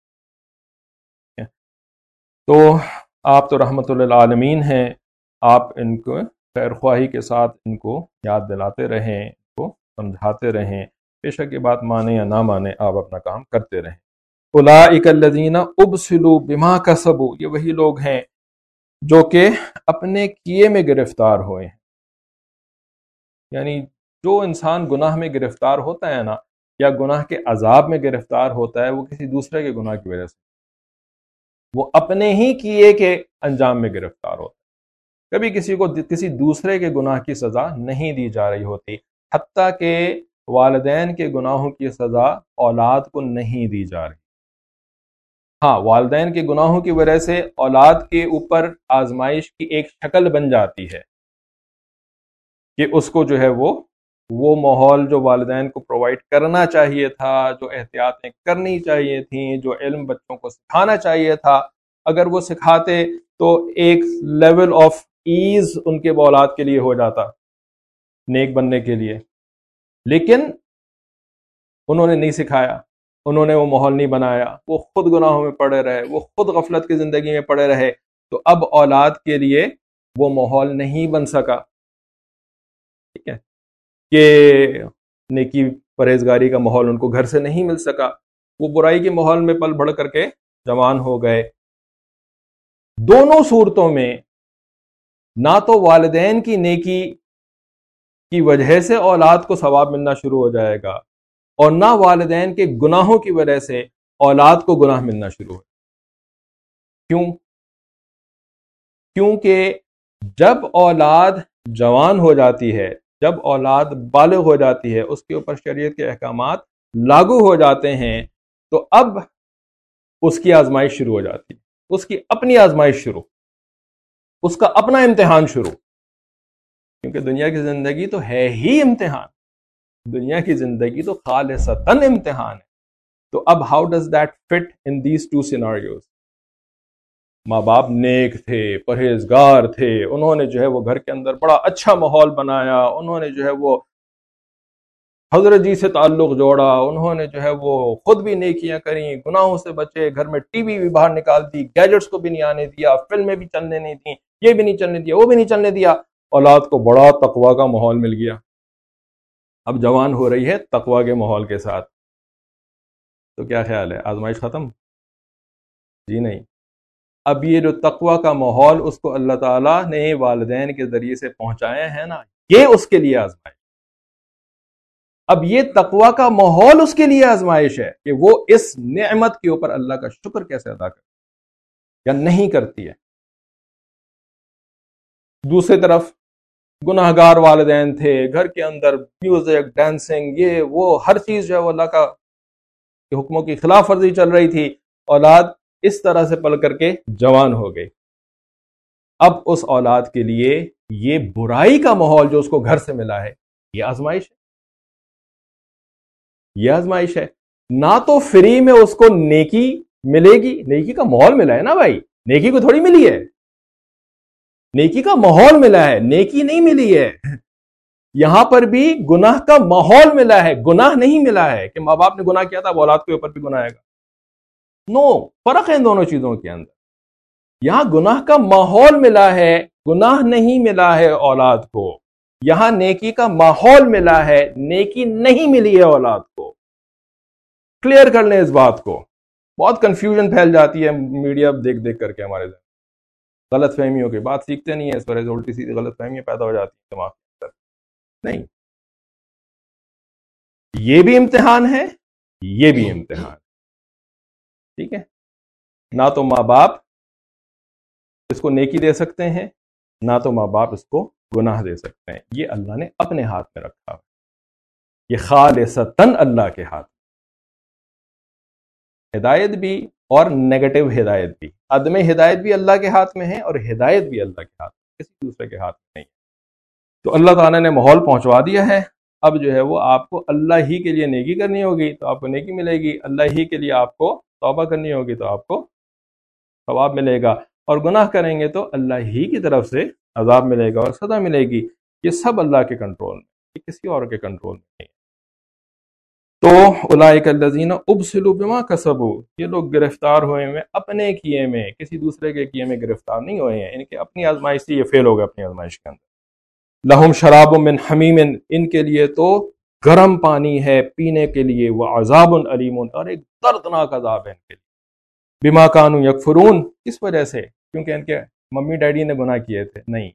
تو آپ تو رحمت للعالمین ہیں، آپ ان کو خیر خواہی کے ساتھ ان کو یاد دلاتے رہیں، ان کو سمجھاتے رہیں، بے شک یہ بات مانے یا نہ مانے آپ اپنا کام کرتے رہیں. اولئک الذین ابسلوا بما کسبوا، یہ وہی لوگ ہیں جو کہ اپنے کیے میں گرفتار ہوئے ہیں. یعنی جو انسان گناہ میں گرفتار ہوتا ہے نا، یا گناہ کے عذاب میں گرفتار ہوتا ہے، وہ کسی دوسرے کے گناہ کی وجہ سے، وہ اپنے ہی کیے کے انجام میں گرفتار ہوتا ہے. کبھی کسی کو کسی دوسرے کے گناہ کی سزا نہیں دی جا رہی ہوتی، حتیٰ کہ والدین کے گناہوں کی سزا اولاد کو نہیں دی جا رہی. ہاں، والدین کے گناہوں کی وجہ سے اولاد کے اوپر آزمائش کی ایک شکل بن جاتی ہے کہ اس کو جو ہے وہ ماحول جو والدین کو پرووائڈ کرنا چاہیے تھا، جو احتیاطیں کرنی چاہیے تھیں، جو علم بچوں کو سکھانا چاہیے تھا، اگر وہ سکھاتے تو ایک لیول آف ایز ان کے اولاد کے لیے ہو جاتا نیک بننے کے لیے. لیکن انہوں نے نہیں سکھایا، انہوں نے وہ ماحول نہیں بنایا، وہ خود گناہوں میں پڑے رہے، وہ خود غفلت کی زندگی میں پڑے رہے، تو اب اولاد کے لیے وہ ماحول نہیں بن سکا. ٹھیک ہے، کہ نیکی پرہیزگاری کا ماحول ان کو گھر سے نہیں مل سکا، وہ برائی کے ماحول میں پل بڑھ کر کے جوان ہو گئے. دونوں صورتوں میں نہ تو والدین کی نیکی کی وجہ سے اولاد کو ثواب ملنا شروع ہو جائے گا، اور نہ والدین کے گناہوں کی وجہ سے اولاد کو گناہ ملنا شروع ہو. کیونکہ جب اولاد جوان ہو جاتی ہے، جب اولاد بالغ ہو جاتی ہے، اس کے اوپر شریعت کے احکامات لاگو ہو جاتے ہیں، تو اب اس کی آزمائش شروع ہو جاتی ہے، اس کی اپنی آزمائش شروع، اس کا اپنا امتحان شروع. کیونکہ دنیا کی زندگی تو ہے ہی امتحان، دنیا کی زندگی تو خالصتاً امتحان ہے. تو اب how does that fit in these two scenarios? ماں باپ نیک تھے، پرہیزگار تھے، انہوں نے جو ہے وہ گھر کے اندر بڑا اچھا ماحول بنایا، انہوں نے جو ہے وہ حضرت جی سے تعلق جوڑا، انہوں نے جو ہے وہ خود بھی نیکیاں کریں، گناہوں سے بچے، گھر میں ٹی وی بھی باہر نکال دی، گیجٹس کو بھی نہیں آنے دیا، فلمیں بھی چلنے نہیں دیں، یہ بھی نہیں چلنے دیا، وہ بھی نہیں چلنے دیا. اولاد کو بڑا تقویٰ کا ماحول مل گیا. اب جوان ہو رہی ہے تقویٰ کے ماحول کے ساتھ، تو کیا خیال ہے، آزمائش ختم؟ جی نہیں. اب یہ جو تقویٰ کا ماحول اس کو اللہ تعالیٰ نے والدین کے ذریعے سے پہنچایا ہے نا، یہ اس کے لیے آزمائش. اب یہ تقویٰ کا ماحول اس کے لیے آزمائش ہے کہ وہ اس نعمت کے اوپر اللہ کا شکر کیسے ادا کرے یا نہیں کرتی ہے. دوسری طرف گناہگار والدین تھے، گھر کے اندر میوزک، ڈانسنگ، یہ وہ ہر چیز جو ہے وہ اللہ کا حکموں کی خلاف ورزی چل رہی تھی. اولاد اس طرح سے پل کر کے جوان ہو گئی. اب اس اولاد کے لیے یہ برائی کا ماحول جو اس کو گھر سے ملا ہے، یہ آزمائش ہے. یہ آزمائش ہے. نہ تو فری میں اس کو نیکی ملے گی، نیکی کا ماحول ملا ہے نا بھائی، نیکی کو تھوڑی ملی ہے، نیکی کا ماحول ملا ہے، نیکی نہیں ملی ہے. یہاں پر بھی گناہ کا ماحول ملا ہے، گناہ نہیں ملا ہے کہ ماں باپ نے گناہ کیا تھا وہ اولاد کے اوپر بھی گناہ آئے گا. نو، فرق ہے ان دونوں چیزوں کے اندر. یہاں گناہ کا ماحول ملا ہے، گناہ نہیں ملا ہے اولاد کو. یہاں نیکی کا ماحول ملا ہے، نیکی نہیں ملی ہے اولاد کو. کلیئر کر لیں اس بات کو. بہت کنفیوژن پھیل جاتی ہے میڈیا دیکھ دیکھ کر کے، ہمارے غلط فہمیوں کی بات سیکھتے نہیں ہیں، اس وجہ سے الٹی سیدھی غلط فہمیاں پیدا ہو جاتی ہیں دماغ کے اندر. نہیں، یہ بھی امتحان ہے، یہ بھی امتحان. ٹھیک ہے، نہ تو ماں باپ اس کو نیکی دے سکتے ہیں، نہ تو ماں باپ اس کو گناہ دے سکتے ہیں. یہ اللہ نے اپنے ہاتھ میں رکھا ہے، یہ خالصتاً اللہ کے ہاتھ. ہدایت بھی اور نیگیٹو ہدایت بھی، عدم ہدایت بھی اللہ کے ہاتھ میں ہے اور ہدایت بھی اللہ کے ہاتھ میں، کسی دوسرے کے ہاتھ میں نہیں. تو اللہ تعالیٰ نے ماحول پہنچوا دیا ہے. اب جو ہے وہ آپ کو اللہ ہی کے لیے نیکی کرنی ہوگی تو آپ کو نیکی ملے گی، اللہ ہی کے لیے آپ کو توبہ کرنی ہوگی تو آپ کو ثواب ملے گا، اور گناہ کریں گے تو اللہ ہی کی طرف سے عذاب ملے گا اور سزا ملے گی. یہ سب اللہ کے کنٹرول میں، یہ کسی اور کے کنٹرول میں نہیں. تو اولئک الذین ابسلوا بما کسبوا، یہ لوگ گرفتار ہوئے ہیں اپنے کیے میں، کسی دوسرے کے کیے میں گرفتار نہیں ہوئے ہیں. ان کے اپنی آزمائش سے یہ فیل ہو گئے اپنی آزمائش کے اندر. لہم شراب من حمیم، ان کے لیے تو گرم پانی ہے پینے کے لیے، وعذاب علیم، اور ایک دردناک عذاب ہے ان کے لیے. بما کانوا یکفرون، کس وجہ سے؟ کیونکہ ان کے ممی ڈیڈی نے گناہ کیے تھے؟ نہیں،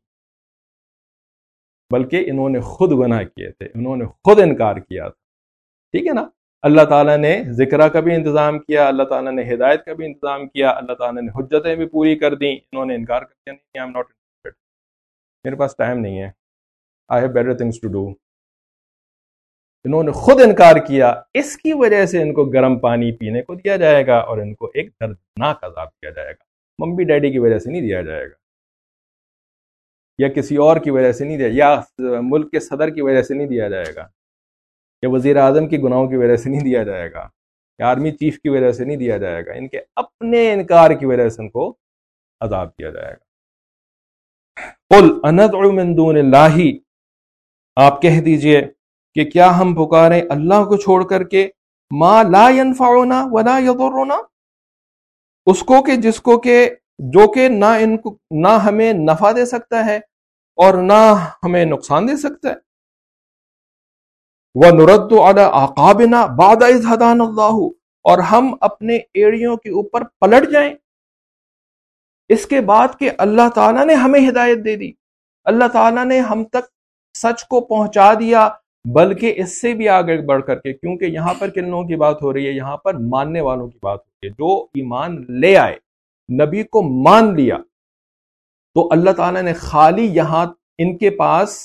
بلکہ انہوں نے خود گناہ کیے تھے، انہوں نے خود انکار کیا تھا. ٹھیک ہے نا. اللہ تعالیٰ نے ذکرہ کا بھی انتظام کیا، اللہ تعالیٰ نے ہدایت کا بھی انتظام کیا، اللہ تعالیٰ نے حجتیں بھی پوری کر دیں، انہوں نے انکار کر دیا نہیں، آئی ایم ناٹ انٹرسٹڈ، میرے پاس ٹائم نہیں ہے، I have better things to do. انہوں نے خود انکار کیا، اس کی وجہ سے ان کو گرم پانی پینے کو دیا جائے گا اور ان کو ایک دردناک عذاب دیا جائے گا. ممی ڈیڈی کی وجہ سے نہیں دیا جائے گا، یا کسی اور کی وجہ سے نہیں دیا، یا ملک کے صدر کی وجہ سے نہیں دیا جائے گا، یا وزیر اعظم کی گناہوں کی وجہ سے نہیں دیا جائے گا، یا آرمی چیف کی وجہ سے نہیں دیا جائے گا. ان کے اپنے انکار کی وجہ سے ان کو عذاب دیا جائے گا. قل اندعو من دون اللہ، آپ کہہ دیجئے کہ کیا ہم پکاریں اللہ کو چھوڑ کر کے ما لا ينفعنا ولا يضرنا، اس کو کہ جس کو کہ جو کہ نہ ہمیں نفع دے سکتا ہے اور نہ ہمیں نقصان دے سکتا ہے. وَنُرَدُّ عَلَىٰ أَعْقَابِنَا بَعْدَ إِذْ هَدَانَا اللَّهُ، اور ہم اپنے ایڑیوں کے اوپر پلٹ جائیں اس کے بعد کہ اللہ تعالیٰ نے ہمیں ہدایت دے دی، اللہ تعالیٰ نے ہم تک سچ کو پہنچا دیا، بلکہ اس سے بھی آگے بڑھ کر کے، کیونکہ یہاں پر کن لوگوں کی بات ہو رہی ہے؟ یہاں پر ماننے والوں کی بات ہو رہی ہے، جو ایمان لے آئے، نبی کو مان لیا. تو اللہ تعالیٰ نے خالی یہاں ان کے پاس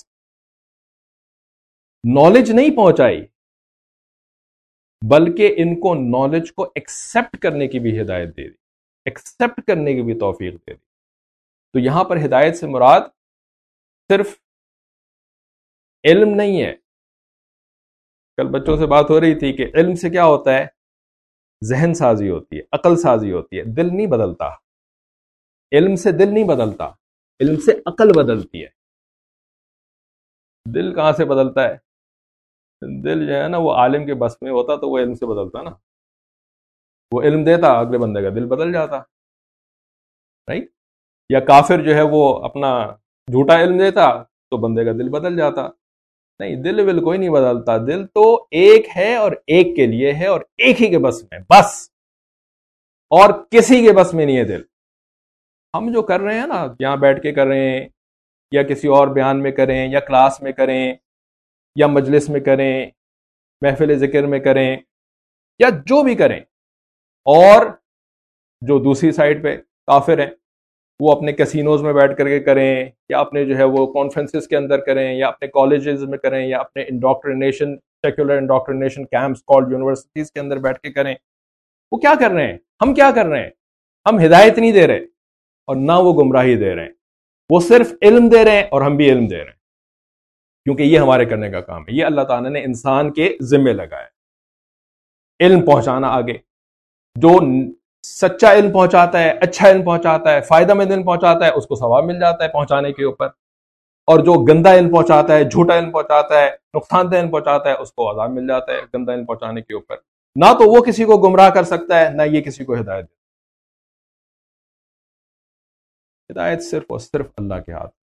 نالج نہیں پہنچائی، بلکہ ان کو نالج کو ایکسپٹ کرنے کی بھی ہدایت دے دی، ایکسپٹ کرنے کی بھی توفیق دے دی. تو یہاں پر ہدایت سے مراد صرف علم نہیں ہے. کل بچوں سے بات ہو رہی تھی کہ علم سے کیا ہوتا ہے؟ ذہن سازی ہوتی ہے، عقل سازی ہوتی ہے، دل نہیں بدلتا. علم سے دل نہیں بدلتا، علم سے عقل بدلتی ہے. دل کہاں سے بدلتا ہے؟ دل جو ہے نا وہ عالم کے بس میں ہوتا تو وہ علم سے بدلتا نا، وہ علم دیتا اگلے بندے کا دل بدل جاتا، رائٹ؟ یا کافر جو ہے وہ اپنا جھوٹا علم دیتا تو بندے کا دل بدل جاتا. نہیں، دل ول کوئی نہیں بدلتا، دل تو ایک ہے اور ایک کے لیے ہے اور ایک ہی کے بس میں، بس، اور کسی کے بس میں نہیں ہے دل. ہم جو کر رہے ہیں نا، یہاں بیٹھ کے کر رہے ہیں، یا کسی اور بیان میں کریں، یا کلاس میں کریں، یا مجلس میں کریں، محفل ذکر میں کریں، یا جو بھی کریں، اور جو دوسری سائڈ پہ کافر ہیں وہ اپنے کسینوز میں بیٹھ کر کے کریں، یا اپنے جو ہے وہ کانفرنسز کے اندر کریں، یا اپنے کالجز میں کریں، یا اپنے indoctrination, secular indoctrination camps called universities کے اندر بیٹھ کے کریں. وہ کیا کر رہے ہیں؟ ہم کیا کر رہے ہیں؟ ہم ہدایت نہیں دے رہے اور نہ وہ گمراہی دے رہے ہیں، وہ صرف علم دے رہے ہیں اور ہم بھی علم دے رہے ہیں، کیونکہ یہ ہمارے کرنے کا کام ہے. یہ اللہ تعالیٰ نے انسان کے ذمہ لگایا، علم پہنچانا آگے. جو سچا علم پہنچاتا ہے، اچھا علم پہنچاتا ہے، فائدہ مند علم پہنچاتا ہے، اس کو ثواب مل جاتا ہے پہنچانے کے اوپر، اور جو گندا علم پہنچاتا ہے، جھوٹا علم پہنچاتا ہے، نقصان دہ علم پہنچاتا ہے، اس کو عذاب مل جاتا ہے گندا علم پہنچانے کے اوپر۔ نہ تو وہ کسی کو گمراہ کر سکتا ہے، نہ یہ کسی کو ہدایت دے۔ ہدایت صرف اور صرف اللہ کے ہاتھ۔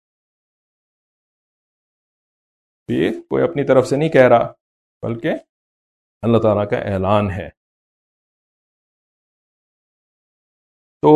یہ کوئی اپنی طرف سے نہیں کہہ رہا، بلکہ اللہ تعالیٰ کا اعلان ہے۔ تو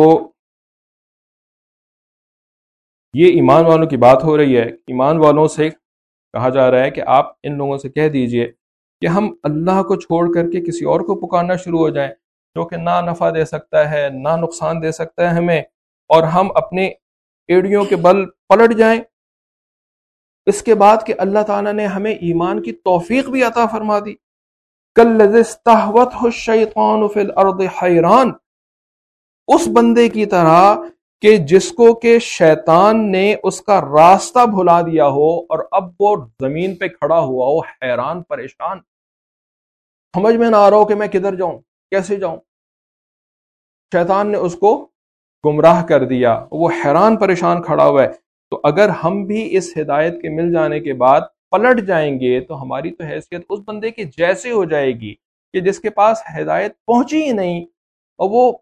یہ ایمان والوں کی بات ہو رہی ہے۔ ایمان والوں سے کہا جا رہا ہے کہ آپ ان لوگوں سے کہہ دیجئے کہ ہم اللہ کو چھوڑ کر کے کسی اور کو پکارنا شروع ہو جائیں جو کہ نہ نفع دے سکتا ہے نہ نقصان دے سکتا ہے ہمیں، اور ہم اپنے ایڑیوں کے بل پلٹ جائیں۔ اس کے بعد کہ اللہ تعالیٰ نے ہمیں ایمان کی توفیق بھی عطا فرما دی۔ کالذی استہوتہ الشیطان فی الارض حیران، اس بندے کی طرح کہ جس کو کہ شیطان نے اس کا راستہ بھلا دیا ہو اور اب وہ زمین پہ کھڑا ہوا ہو حیران پریشان، سمجھ میں نہ آ رہا ہو کہ میں کدھر جاؤں، کیسے جاؤں۔ شیطان نے اس کو گمراہ کر دیا، وہ حیران پریشان کھڑا ہوا ہے۔ تو اگر ہم بھی اس ہدایت کے مل جانے کے بعد پلٹ جائیں گے تو ہماری تو حیثیت اس بندے کے جیسے ہو جائے گی کہ جس کے پاس ہدایت پہنچی ہی نہیں، اور وہ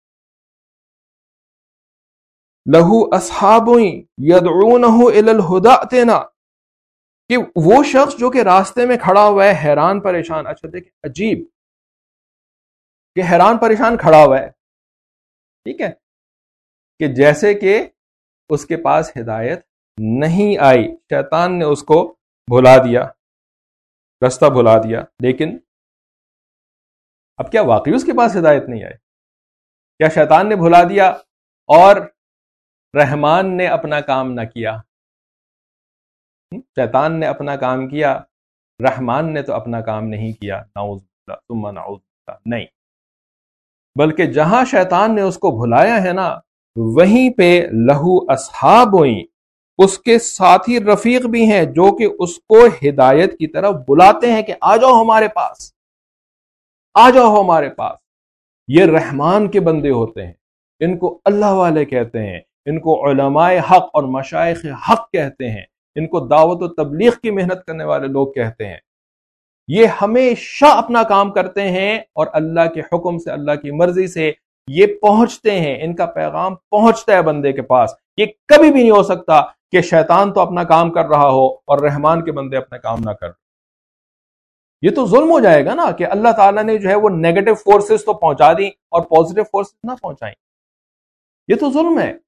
لہو اصحاب یدعونہ الی الہدی ائتنا، کہ وہ شخص جو کہ راستے میں کھڑا ہوا ہے حیران پریشان۔ اچھا دیکھیں، عجیب کہ حیران پریشان کھڑا ہوا ہے، ٹھیک ہے، کہ جیسے کہ اس کے پاس ہدایت نہیں آئی، شیطان نے اس کو بھلا دیا، راستہ بھلا دیا۔ لیکن اب کیا واقعی اس کے پاس ہدایت نہیں آئی؟ کیا شیطان نے بھلا دیا اور رحمان نے اپنا کام نہ کیا؟ شیطان نے اپنا کام کیا، رحمان نے تو اپنا کام نہیں کیا، نعوذ باللہ ثم نعوذ باللہ، نہیں، بلکہ جہاں شیطان نے اس کو بھلایا ہے نا، وہیں پہ لہو اصحاب اس کے ساتھی رفیق بھی ہیں جو کہ اس کو ہدایت کی طرف بلاتے ہیں کہ آ جاؤ ہمارے پاس، آ جاؤ ہمارے پاس۔ یہ رحمان کے بندے ہوتے ہیں، ان کو اللہ والے کہتے ہیں، ان کو علماء حق اور مشائخ حق کہتے ہیں، ان کو دعوت و تبلیغ کی محنت کرنے والے لوگ کہتے ہیں۔ یہ ہمیشہ اپنا کام کرتے ہیں اور اللہ کے حکم سے، اللہ کی مرضی سے یہ پہنچتے ہیں، ان کا پیغام پہنچتا ہے بندے کے پاس۔ یہ کبھی بھی نہیں ہو سکتا کہ شیطان تو اپنا کام کر رہا ہو اور رحمان کے بندے اپنا کام نہ کر۔ یہ تو ظلم ہو جائے گا نا کہ اللہ تعالیٰ نے جو ہے وہ نیگیٹو فورسز تو پہنچا دی اور پازیٹو فورسز نہ پہنچائیں، یہ تو ظلم ہے۔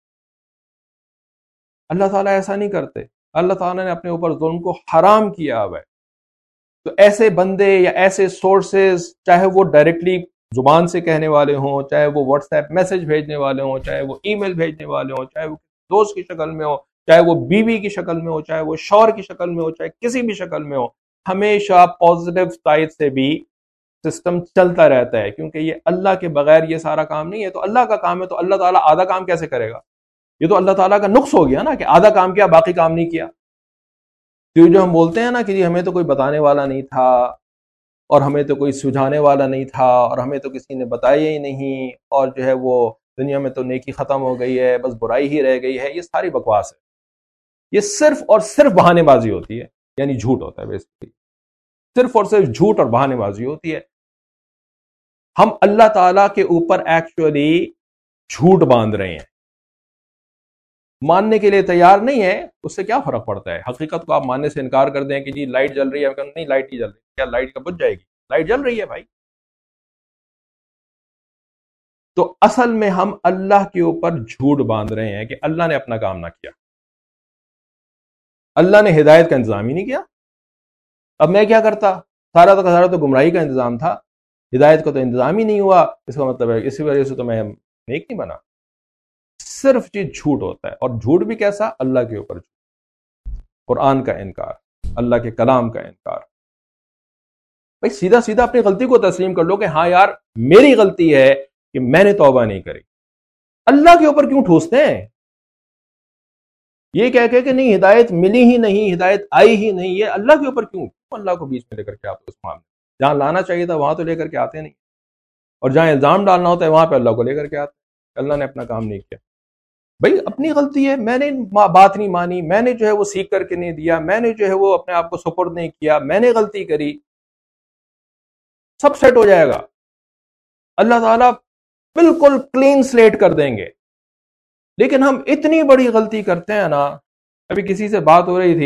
اللہ تعالیٰ ایسا نہیں کرتے، اللہ تعالیٰ نے اپنے اوپر ظلم کو حرام کیا ہوا ہے۔ تو ایسے بندے یا ایسے سورسز، چاہے وہ ڈائریکٹلی زبان سے کہنے والے ہوں، چاہے وہ واٹس ایپ میسج بھیجنے والے ہوں، چاہے وہ ای میل بھیجنے والے ہوں، چاہے وہ دوست کی شکل میں ہو، چاہے وہ بیوی کی شکل میں ہو، چاہے وہ شوہر کی شکل میں ہو، چاہے کسی بھی شکل میں ہو، ہمیشہ پازیٹیو سائڈ سے بھی سسٹم چلتا رہتا ہے، کیونکہ یہ اللہ کے بغیر یہ سارا کام نہیں ہے۔ تو اللہ کا کام ہے، تو اللہ تعالیٰ آدھا کام کیسے کرے گا؟ یہ تو اللہ تعالیٰ کا نقص ہو گیا نا کہ آدھا کام کیا باقی کام نہیں کیا۔ تو جو ہم بولتے ہیں نا کہ جی ہمیں تو کوئی بتانے والا نہیں تھا اور ہمیں تو کوئی سجھانے والا نہیں تھا اور ہمیں تو کسی نے بتایا ہی نہیں، اور جو ہے وہ دنیا میں تو نیکی ختم ہو گئی ہے، بس برائی ہی رہ گئی ہے، یہ ساری بکواس ہے۔ یہ صرف اور صرف بہانے بازی ہوتی ہے، یعنی جھوٹ ہوتا ہے بیسیکلی، صرف اور صرف جھوٹ اور بہانے بازی ہوتی ہے۔ ہم اللہ تعالیٰ کے اوپر ایکچولی جھوٹ باندھ رہے ہیں، ماننے کے لیے تیار نہیں ہے، اس سے کیا فرق پڑتا ہے؟ حقیقت کو آپ ماننے سے انکار کر دیں کہ جی لائٹ جل رہی ہے، نہیں لائٹ نہیں جل رہی، کیا لائٹ کب بجھ جائے گی؟ لائٹ جل رہی ہے بھائی۔ تو اصل میں ہم اللہ کے اوپر جھوٹ باندھ رہے ہیں کہ اللہ نے اپنا کام نہ کیا، اللہ نے ہدایت کا انتظام ہی نہیں کیا۔ اب میں کیا کرتا؟ سارا تو گمراہی کا انتظام تھا، ہدایت کا تو انتظام ہی نہیں ہوا، اس کا مطلب ہے اسی وجہ سے تو میں نیک نہیں بنا۔ صرف چیز جھوٹ ہوتا ہے، اور جھوٹ بھی کیسا؟ اللہ کے اوپر جھوٹ، قرآن کا انکار، اللہ کے کلام کا انکار۔ بھائی سیدھا سیدھا اپنی غلطی کو تسلیم کر لو کہ ہاں یار میری غلطی ہے کہ میں نے توبہ نہیں کری۔ اللہ کے اوپر کیوں ٹھوستے ہیں؟ یہ کہہ کہ نہیں ہدایت ملی ہی نہیں، ہدایت آئی ہی نہیں، یہ اللہ کے اوپر کیوں اللہ کو بیچ میں لے کر کے آتے؟ اس معاملے جہاں لانا چاہیے تھا وہاں تو لے کر کے آتے نہیں۔ اور جہاں الزام ڈالنا ہوتا ہے وہاں پہ اللہ کو لے کر کے آتے ہیں، اللہ نے اپنا کام نہیں کیا. بھائی اپنی غلطی ہے، میں نے بات نہیں مانی، میں نے جو ہے وہ سیکھ کر کے نہیں دیا، میں نے جو ہے وہ اپنے آپ کو سپرد نہیں کیا، میں نے غلطی کری، سب سیٹ ہو جائے گا. اللہ تعالیٰ بالکل کلین سلیٹ کر دیں گے. لیکن ہم اتنی بڑی غلطی کرتے ہیں نا. ابھی کسی سے بات ہو رہی تھی،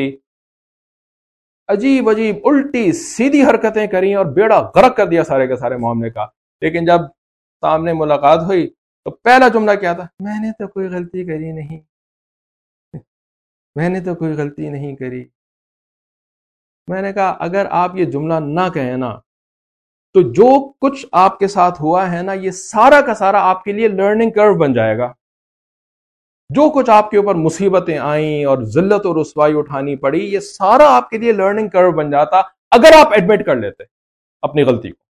عجیب عجیب الٹی سیدھی حرکتیں کری اور بیڑا غرق کر دیا سارے کے سارے معاملے کا. لیکن جب سامنے ملاقات ہوئی تو پہلا جملہ کیا تھا؟ میں نے تو کوئی غلطی کری نہیں، میں نے تو کوئی غلطی نہیں کری. میں نے کہا اگر آپ یہ جملہ نہ کہیں نا تو جو کچھ آپ کے ساتھ ہوا ہے نا یہ سارا کا سارا آپ کے لیے لرننگ کرو بن جائے گا. جو کچھ آپ کے اوپر مصیبتیں آئیں اور ذلت اور رسوائی اٹھانی پڑی، یہ سارا آپ کے لیے لرننگ کرو بن جاتا اگر آپ ایڈمٹ کر لیتے اپنی غلطی کو.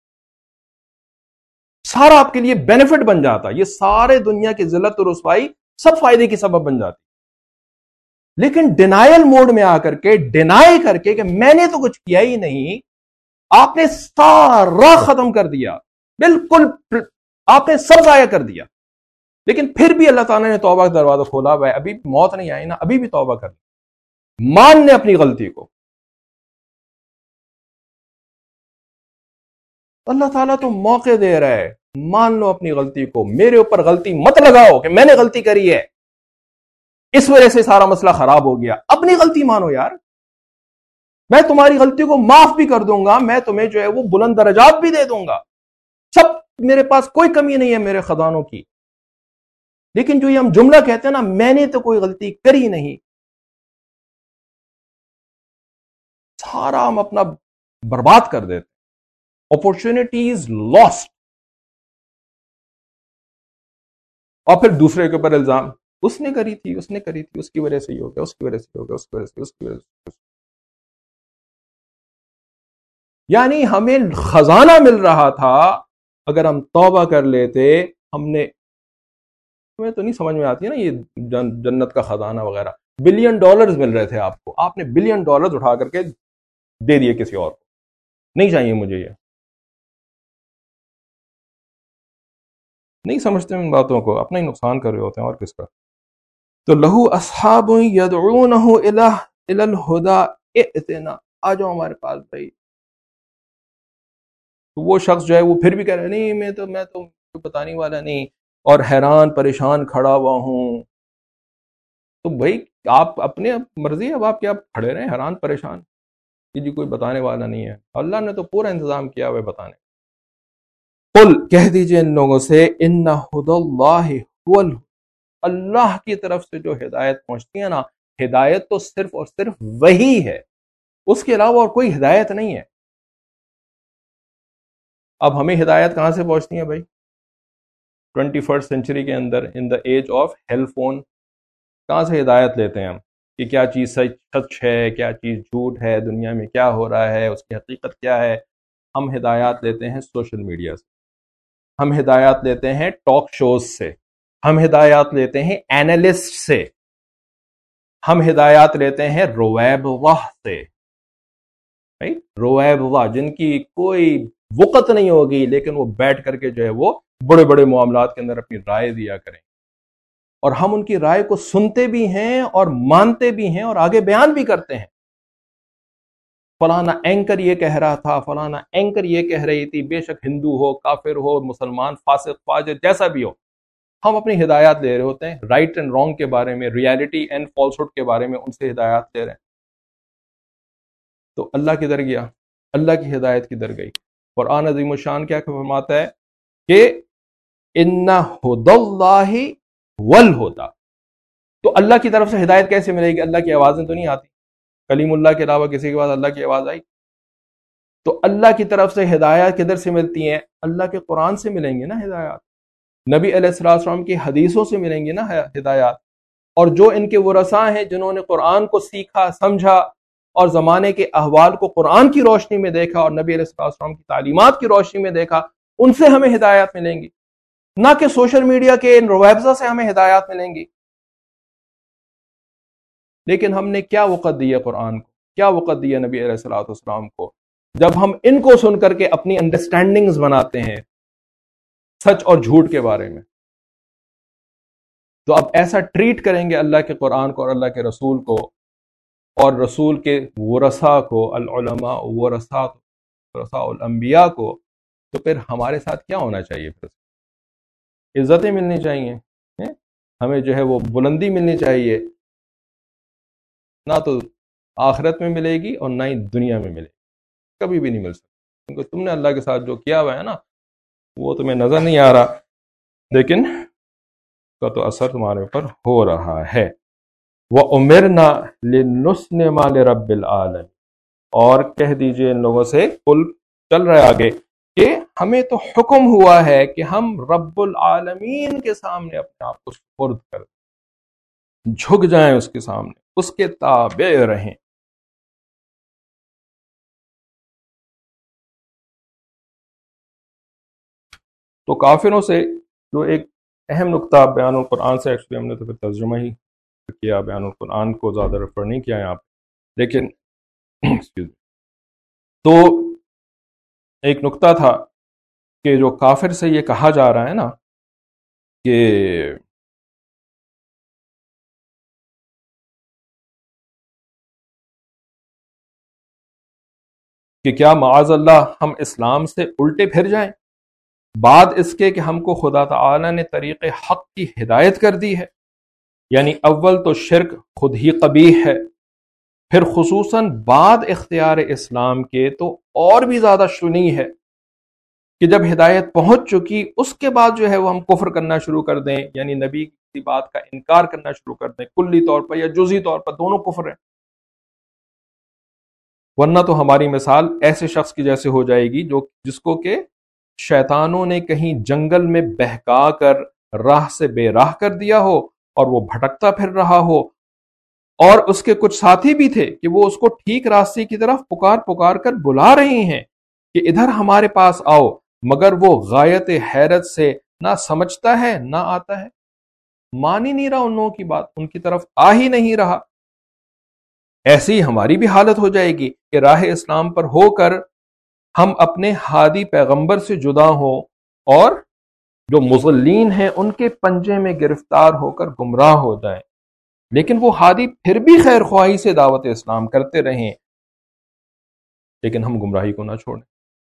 سارا آپ کے لیے بینیفٹ بن جاتا، یہ سارے دنیا کی ذلت اور رسوائی سب فائدے کی سبب بن جاتی. لیکن ڈینائل موڈ میں آ کر کے ڈینائی کر کے کہ میں نے تو کچھ کیا ہی نہیں، آپ نے سارا ختم کر دیا، بالکل آپ نے سب ضائع کر دیا. لیکن پھر بھی اللہ تعالیٰ نے توبہ کا دروازہ کھولا ہوا ہے. ابھی موت نہیں آئی نا، ابھی بھی توبہ کر مان لے اپنی غلطی کو. اللہ تعالیٰ تو موقع دے رہا ہے، مان لو اپنی غلطی کو. میرے اوپر غلطی مت لگاؤ کہ میں نے غلطی کری ہے، اس وجہ سے سارا مسئلہ خراب ہو گیا. اپنی غلطی مانو یار، میں تمہاری غلطی کو معاف بھی کر دوں گا، میں تمہیں جو ہے وہ بلند درجات بھی دے دوں گا، سب میرے پاس کوئی کمی نہیں ہے میرے خزانوں کی. لیکن جو یہ ہم جملہ کہتے ہیں نا، میں نے تو کوئی غلطی کری نہیں، سارا ہم اپنا برباد کر دیتے. Opportunities lost. اور پھر دوسرے کے اوپر الزام، اس نے کری تھی، اس نے کری تھی، اس کی وجہ سے ہی ہو گیا، اس کی وجہ سے ہو گیا، اس کی وجہ سے، اس کی وجہ سے. یعنی ہمیں خزانہ مل رہا تھا، اگر ہم توبہ کر لیتے. ہمیں تو نہیں سمجھ میں آتی ہے نا یہ جنت کا خزانہ وغیرہ. $بلین مل رہے تھے آپ کو، آپ نے $بلین اٹھا کر کے دے دیے کسی اور کو. نہیں چاہیے مجھے یہ. نہیں سمجھتے ان باتوں کو، اپنا ہی نقصان کر رہے ہوتے ہیں اور کس کا. تو لہو اصحاب یدعونہ الی الہدی ائتنا، آ جاؤ ہمارے پاس بھائی. تو وہ شخص جو ہے وہ پھر بھی کہہ رہا ہے نہیں میں تو بتانے والا نہیں، اور حیران پریشان کھڑا ہوا ہوں. تو بھائی آپ اپنے مرضی، اب آپ کیا کھڑے رہے حیران پریشان کہ جی کوئی بتانے والا نہیں ہے. اللہ نے تو پورا انتظام کیا ہوا ہے بتانے. قل کہہ دیجئے ان لوگوں سے، ان ھدی اللہ هو اللہ کی طرف سے جو ہدایت پہنچتی ہے نا، ہدایت تو صرف اور صرف وہی ہے، اس کے علاوہ اور کوئی ہدایت نہیں ہے. اب ہمیں ہدایت کہاں سے پہنچتی ہے بھائی؟ 21 سینچری کے اندر، in the age of hell phone, کہاں سے ہدایت لیتے ہیں ہم کہ کیا چیز سچ ہے، کیا چیز جھوٹ ہے، دنیا میں کیا ہو رہا ہے، اس کی حقیقت کیا ہے؟ ہم ہدایات لیتے ہیں سوشل میڈیا سے، ہم ہدایات لیتے ہیں ٹاک شوز سے، ہم ہدایات لیتے ہیں اینالسٹ سے، ہم ہدایات لیتے ہیں رویب اللہ سے. رویب اللہ جن کی کوئی وقت نہیں ہوگی لیکن وہ بیٹھ کر کے جو ہے وہ بڑے بڑے معاملات کے اندر اپنی رائے دیا کریں، اور ہم ان کی رائے کو سنتے بھی ہیں اور مانتے بھی ہیں اور آگے بیان بھی کرتے ہیں. فلانا اینکر یہ کہہ رہا تھا، فلانا اینکر یہ کہہ رہی تھی، بے شک ہندو ہو، کافر ہو، مسلمان، فاسق، فاجر، جیسا بھی ہو، ہم اپنی ہدایات لے رہے ہوتے ہیں. رائٹ اینڈ رانگ کے بارے میں، ریالٹی اینڈ فالسہڈ کے بارے میں ان سے ہدایات لے رہے ہیں. تو اللہ کدھر گیا؟ اللہ کی ہدایت کدھر گئی؟ قرآن عظیم الشان کیا فرماتا ہے کہ ان ھدی اللہ والہدی. تو اللہ کی طرف سے ہدایت کیسے ملے گی؟ اللہ کی آوازیں تو نہیں آتی، کلیم اللہ کے علاوہ کسی کے بعد اللہ کی آواز آئی؟ تو اللہ کی طرف سے ہدایات کدھر سے ملتی ہیں؟ اللہ کے قرآن سے ملیں گے نا ہدایات، نبی علیہ السلام کی حدیثوں سے ملیں گے نا ہدایات. اور جو ان کے ورثاء ہیں جنہوں نے قرآن کو سیکھا، سمجھا اور زمانے کے احوال کو قرآن کی روشنی میں دیکھا اور نبی علیہ السلام کی تعلیمات کی روشنی میں دیکھا، ان سے ہمیں ہدایات ملیں گی، نہ کہ سوشل میڈیا کے ان رویبزہ سے ہمیں ہدایات ملیں گی. لیکن ہم نے کیا وقت دی ہے قرآن کو، کیا وقت دی ہے نبی علیہ السلام کو؟ جب ہم ان کو سن کر کے اپنی انڈرسٹینڈنگز بناتے ہیں، سچ اور جھوٹ کے بارے میں. تو اب ایسا ٹریٹ کریں گے اللہ کے قرآن کو اور اللہ کے رسول کو اور رسول کے ورثاء کو، العلماء ورثاء الانبیاء کو، تو پھر ہمارے ساتھ کیا ہونا چاہیے؟ پھر عزتیں ملنی چاہیے، ہمیں جو ہے وہ بلندی ملنی چاہیے، نہ تو آخرت میں ملے گی اور نہ ہی دنیا میں ملے گی، کبھی بھی نہیں مل سکتی، کیونکہ تم نے اللہ کے ساتھ جو کیا ہوا ہے نا وہ تمہیں نظر نہیں آ رہا، لیکن کا تو اثر تمہارے اوپر ہو رہا ہے. وَأُمِرْنَا لِنُسْلِمَ لِرَبِّ الْعَالَمِينَ، اور کہہ دیجئے ان لوگوں سے، قل چل رہے آگے، کہ ہمیں تو حکم ہوا ہے کہ ہم رب العالمین کے سامنے اپنے آپ کو سپرد کر دیں، جھک جائیں اس کے سامنے، اس کے تابع رہیں. تو کافروں سے جو ایک اہم نقطہ بیان القرآن سے، ایکچولی ہم نے تو پھر ترجمہ ہی کیا، بیان القرآن کو زیادہ ریفر نہیں کیا یہاں پہ، لیکن تو ایک نقطہ تھا کہ جو کافر سے یہ کہا جا رہا ہے نا کہ کیا معاذ اللہ ہم اسلام سے الٹے پھر جائیں بعد اس کے کہ ہم کو خدا تعالی نے طریق حق کی ہدایت کر دی ہے. یعنی اول تو شرک خود ہی قبیح ہے، پھر خصوصاً بعد اختیار اسلام کے تو اور بھی زیادہ شنیع ہے کہ جب ہدایت پہنچ چکی اس کے بعد جو ہے وہ ہم کفر کرنا شروع کر دیں، یعنی نبی کی بات کا انکار کرنا شروع کر دیں، کلی طور پر یا جزئی طور پر، دونوں کفر ہیں. ورنہ تو ہماری مثال ایسے شخص کی جیسے ہو جائے گی جس کو کہ شیطانوں نے کہیں جنگل میں بہکا کر راہ سے بے راہ کر دیا ہو اور وہ بھٹکتا پھر رہا ہو، اور اس کے کچھ ساتھی بھی تھے کہ وہ اس کو ٹھیک راستے کی طرف پکار پکار کر بلا رہے ہیں کہ ادھر ہمارے پاس آؤ، مگر وہ غایت حیرت سے نہ سمجھتا ہے نہ آتا ہے، مان ہی نہیں رہا ان لوگوں کی بات، ان کی طرف آ ہی نہیں رہا. ایسی ہماری بھی حالت ہو جائے گی کہ راہ اسلام پر ہو کر ہم اپنے ہادی پیغمبر سے جدا ہوں اور جو مضلین ہیں ان کے پنجے میں گرفتار ہو کر گمراہ ہو جائیں، لیکن وہ ہادی پھر بھی خیر خواہی سے دعوت اسلام کرتے رہیں، لیکن ہم گمراہی کو نہ چھوڑیں.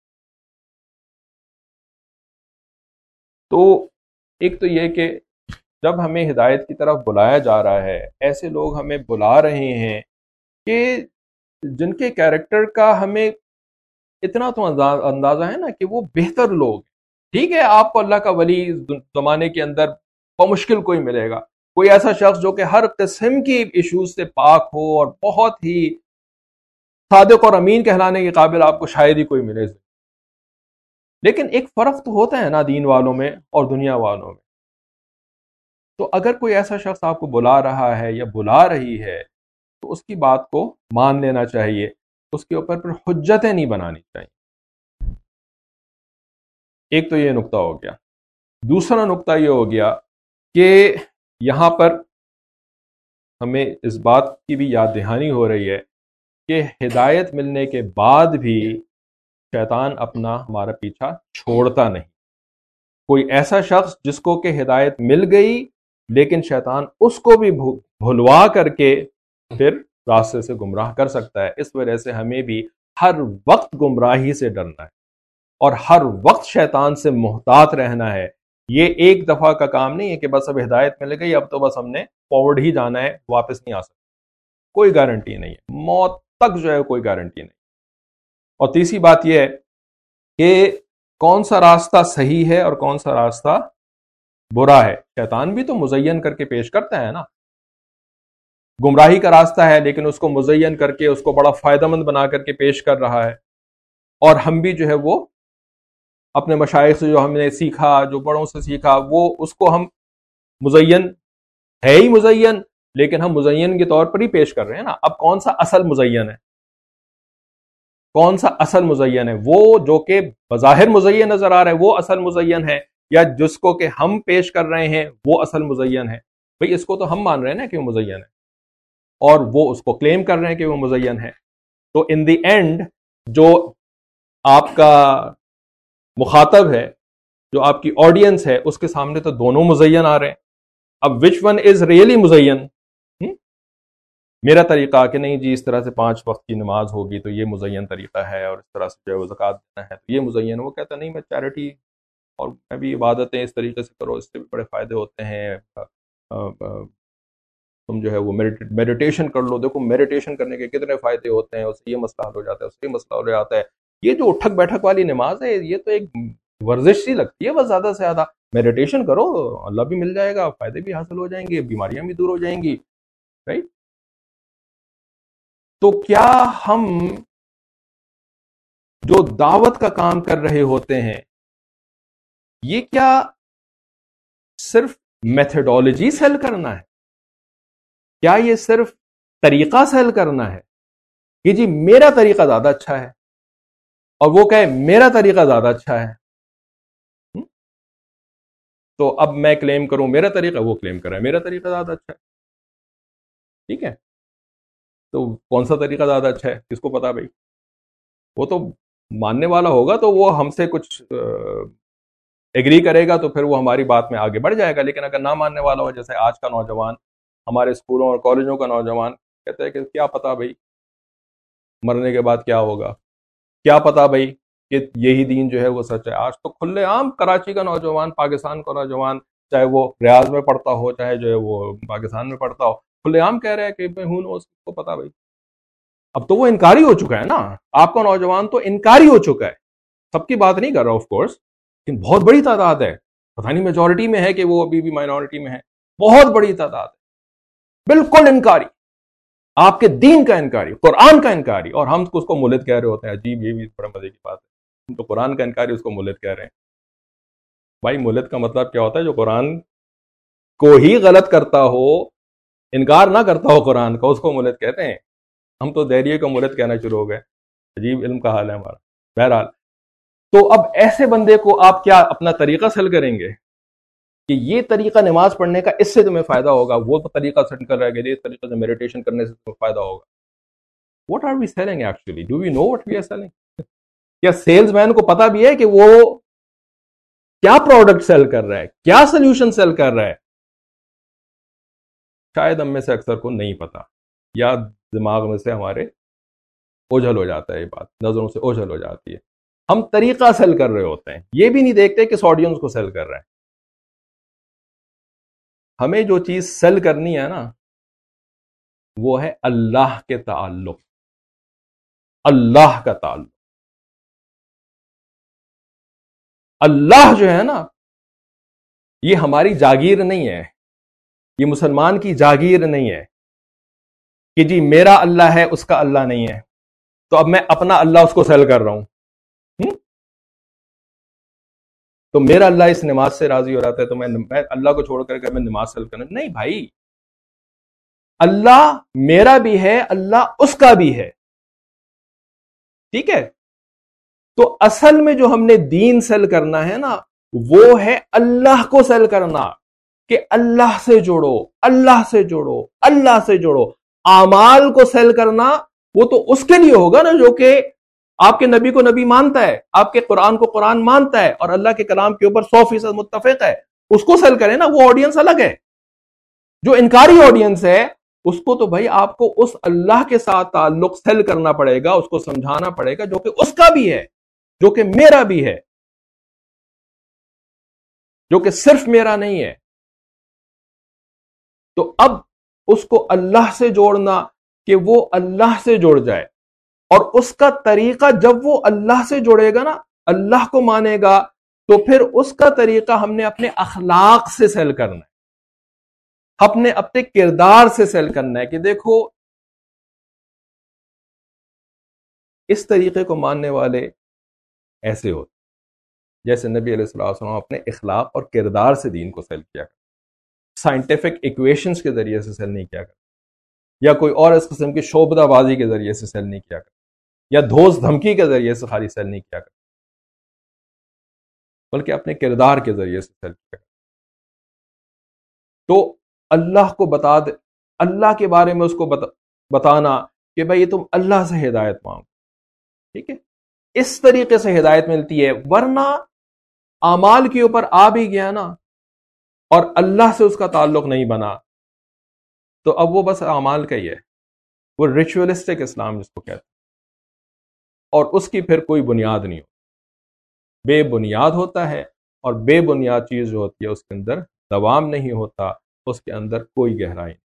تو ایک تو یہ کہ جب ہمیں ہدایت کی طرف بلایا جا رہا ہے، ایسے لوگ ہمیں بلا رہے ہیں کہ جن کے کیریکٹر کا ہمیں اتنا تو اندازہ ہے نا کہ وہ بہتر لوگ ہیں. ٹھیک ہے، آپ کو اللہ کا ولی زمانے کے اندر بمشکل کوئی ملے گا، کوئی ایسا شخص جو کہ ہر قسم کی ایشوز سے پاک ہو اور بہت ہی صادق اور امین کہلانے کے قابل آپ کو شاید ہی کوئی ملے. لیکن ایک فرق تو ہوتا ہے نا دین والوں میں اور دنیا والوں میں. تو اگر کوئی ایسا شخص آپ کو بلا رہا ہے یا بلا رہی ہے تو اس کی بات کو مان لینا چاہیے، اس کے اوپر پھر حجتیں نہیں بنانی چاہیے. ایک تو یہ نقطہ ہو گیا. دوسرا نقطہ یہ ہو گیا کہ یہاں پر ہمیں اس بات کی بھی یاد دہانی ہو رہی ہے کہ ہدایت ملنے کے بعد بھی شیطان اپنا ہمارا پیچھا چھوڑتا نہیں. کوئی ایسا شخص جس کو کہ ہدایت مل گئی لیکن شیطان اس کو بھی بھلوا کر کے پھر راستے سے گمراہ کر سکتا ہے. اس وجہ سے ہمیں بھی ہر وقت گمراہی سے ڈرنا ہے اور ہر وقت شیطان سے محتاط رہنا ہے. یہ ایک دفعہ کا کام نہیں ہے کہ بس اب ہدایت مل گئی اب تو بس ہم نے فارورڈ ہی جانا ہے، واپس نہیں آ سکتا. کوئی گارنٹی نہیں ہے، موت تک جو ہے کوئی گارنٹی نہیں. اور تیسری بات یہ ہے کہ کون سا راستہ صحیح ہے اور کون سا راستہ برا ہے. شیطان بھی تو مزین کر کے پیش کرتا ہے نا. گمراہی کا راستہ ہے لیکن اس کو مزین کر کے اس کو بڑا فائدہ مند بنا کر کے پیش کر رہا ہے، اور ہم بھی جو ہے وہ اپنے مشائخ سے جو ہم نے سیکھا، جو بڑوں سے سیکھا، وہ اس کو ہم مزین ہے ہی مزین، لیکن ہم مزین کے طور پر ہی پیش کر رہے ہیں نا. اب کون سا اصل مزین ہے؟ کون سا اصل مزین ہے؟ وہ جو کہ بظاہر مزین نظر آ رہا ہے وہ اصل مزین ہے، یا جس کو کہ ہم پیش کر رہے ہیں وہ اصل مزین ہے؟ بھئی اس کو تو ہم مان رہے ہیں نا کہ وہ مزین ہے اور وہ اس کو کلیم کر رہے ہیں کہ وہ مزین ہے. تو ان دی اینڈ جو آپ کا مخاطب ہے جو آپ کی آڈینس ہے اس کے سامنے تو دونوں مزین آ رہے ہیں. اب وچ ون از ریئلی مزین؟ میرا طریقہ کہ نہیں جی اس طرح سے 5 وقت کی نماز ہوگی تو یہ مزین طریقہ ہے، اور اس طرح سے جو ہے وہ زکوٰۃ دینا ہے تو یہ مزین. وہ کہتا نہیں میں چیریٹی اور میں بھی عبادتیں اس طریقے سے کرو، اس سے بھی بڑے فائدے ہوتے ہیں. تم جو ہے وہ میڈیٹیشن کر لو، دیکھو میڈیٹیشن کرنے کے کتنے فائدے ہوتے ہیں، اس سے یہ مسئلہ حل ہو جاتا ہے، اس سے یہ مسئلہ ہو جاتا ہے. یہ جو اٹھک بیٹھک والی نماز ہے یہ تو ایک ورزش سی لگتی ہے، بس زیادہ سے زیادہ میڈیٹیشن کرو، اللہ بھی مل جائے گا، فائدے بھی حاصل ہو جائیں گے، بیماریاں بھی دور ہو جائیں گی. رائٹ؟ تو کیا ہم جو دعوت کا کام کر رہے ہوتے ہیں یہ کیا صرف میتھڈالوجی سیل کرنا ہے؟ کیا یہ صرف طریقہ سیل کرنا ہے کہ جی میرا طریقہ زیادہ اچھا ہے اور وہ کہے میرا طریقہ زیادہ اچھا ہے؟ تو اب میں کلیم کروں میرا طریقہ، وہ کلیم کر رہا ہے میرا طریقہ زیادہ اچھا ہے. ٹھیک ہے، تو کون سا طریقہ زیادہ اچھا ہے کس کو پتا بھائی؟ وہ تو ماننے والا ہوگا تو وہ ہم سے کچھ ایگری کرے گا تو پھر وہ ہماری بات میں آگے بڑھ جائے گا. لیکن اگر نہ ماننے والا ہو، جیسے آج کا نوجوان، ہمارے اسکولوں اور کالجوں کا نوجوان کہتے ہیں کہ کیا پتا بھائی مرنے کے بعد کیا ہوگا، کیا پتا بھائی کہ یہی دین جو ہے وہ سچ ہے. آج تو کھلے عام کراچی کا نوجوان، پاکستان کا نوجوان، چاہے وہ ریاض میں پڑھتا ہو چاہے جو ہے وہ پاکستان میں پڑھتا ہو، کھلے عام کہہ رہے ہیں کہ ہوں نوز کو پتا بھائی. اب تو وہ انکاری ہو چکا ہے نا، آپ کا نوجوان تو انکاری ہو چکا ہے. سب کی بات نہیں کر رہا آف کورس، لیکن بہت بڑی تعداد ہے. پتہ نہیں میجورٹی میں ہے کہ وہ ابھی بھی مائنورٹی میں ہے. بہت بڑی تعداد ہے بالکل انکاری، آپ کے دین کا انکاری، قرآن کا انکاری. اور ہم اس کو مولد کہہ رہے ہوتے ہیں. عجیب، یہ بھی بڑا مزے کی بات ہے. ہم تو قرآن کا انکاری اس کو مولد کہہ رہے ہیں. بھائی مولد کا مطلب کیا ہوتا ہے؟ جو قرآن کو ہی غلط کرتا ہو، انکار نہ کرتا ہو قرآن کا، اس کو مولد کہتے ہیں. ہم تو دہریے کو مولد کہنا شروع ہو گئے. عجیب علم کا حال ہے ہمارا. بہرحال تو اب ایسے بندے کو آپ کیا اپنا طریقہ سیل کریں گے کہ یہ طریقہ نماز پڑھنے کا اس سے تمہیں فائدہ ہوگا، وہ طریقہ سیل کر رہا ہے کہ اس طریقے سے میڈیٹیشن کرنے سے تمہیں فائدہ ہوگا. What are we selling actually? Do we know what we are selling? کیا سیلز مین کو پتا بھی ہے کہ وہ کیا پروڈکٹ سیل کر رہا ہے، کیا سولوشن سیل کر رہا ہے؟ شاید ہم میں سے اکثر کو نہیں پتا، یا دماغ میں سے ہمارے اوجھل ہو جاتا ہے، یہ بات نظروں سے اوجھل ہو جاتی ہے. ہم طریقہ سیل کر رہے ہوتے ہیں، یہ بھی نہیں دیکھتے کہ آڈینس کو سیل کر رہے ہیں. ہمیں جو چیز سیل کرنی ہے نا وہ ہے اللہ کے تعلق، اللہ کا تعلق. اللہ جو ہے نا یہ ہماری جاگیر نہیں ہے، یہ مسلمان کی جاگیر نہیں ہے کہ جی میرا اللہ ہے اس کا اللہ نہیں ہے تو اب میں اپنا اللہ اس کو سیل کر رہا ہوں. تو میرا اللہ اس نماز سے راضی ہو رہا ہے تو میں اللہ کو چھوڑ کر میں نماز سیل کرنا. نہیں بھائی، اللہ میرا بھی ہے، اللہ اس کا بھی ہے. ٹھیک ہے؟ تو اصل میں جو ہم نے دین سیل کرنا ہے نا وہ ہے اللہ کو سیل کرنا، کہ اللہ سے جوڑو، اللہ سے جوڑو، اللہ سے جوڑو. اعمال کو سیل کرنا وہ تو اس کے لیے ہوگا نا جو کہ آپ کے نبی کو نبی مانتا ہے، آپ کے قرآن کو قرآن مانتا ہے اور اللہ کے کلام کے اوپر 100% متفق ہے. اس کو سیل کرے نا، وہ آڈینس الگ ہے. جو انکاری آڈینس ہے اس کو تو بھائی آپ کو اس اللہ کے ساتھ تعلق سیل کرنا پڑے گا، اس کو سمجھانا پڑے گا جو کہ اس کا بھی ہے، جو کہ میرا بھی ہے، جو کہ صرف میرا نہیں ہے. تو اب اس کو اللہ سے جوڑنا کہ وہ اللہ سے جوڑ جائے، اور اس کا طریقہ جب وہ اللہ سے جوڑے گا نا، اللہ کو مانے گا، تو پھر اس کا طریقہ ہم نے اپنے اخلاق سے سیل کرنا ہے، اپنے کردار سے سیل کرنا ہے کہ دیکھو اس طریقے کو ماننے والے ایسے ہوتے جیسے نبی علیہ الصلوۃ والسلام اپنے اخلاق اور کردار سے دین کو سیل کیا کرتے. سائنٹیفک ایکویشنز کے ذریعے سے سیل نہیں کیا کرتے، یا کوئی اور اس قسم کی شعبدہ بازی کے ذریعے سے سیل نہیں کیا کرتے، یا دھوس دھمکی کے ذریعے سے خالی سیل نہیں کیا کرتے، بلکہ اپنے کردار کے ذریعے سے سیل کیا کرتے. تو اللہ کو بتا دے، اللہ کے بارے میں اس کو بتانا کہ بھائی تم اللہ سے ہدایت مانگو. ٹھیک ہے؟ اس طریقے سے ہدایت ملتی ہے. ورنہ اعمال کے اوپر آ بھی گیا نا اور اللہ سے اس کا تعلق نہیں بنا تو اب وہ بس اعمال کا ہی ہے، وہ ریچولسٹک اسلام جس کو کہتے ہیں، اور اس کی پھر کوئی بنیاد نہیں ہوتی، بے بنیاد ہوتا ہے، اور بے بنیاد چیز جو ہوتی ہے اس کے اندر دوام نہیں ہوتا، اس کے اندر کوئی گہرائی نہیں۔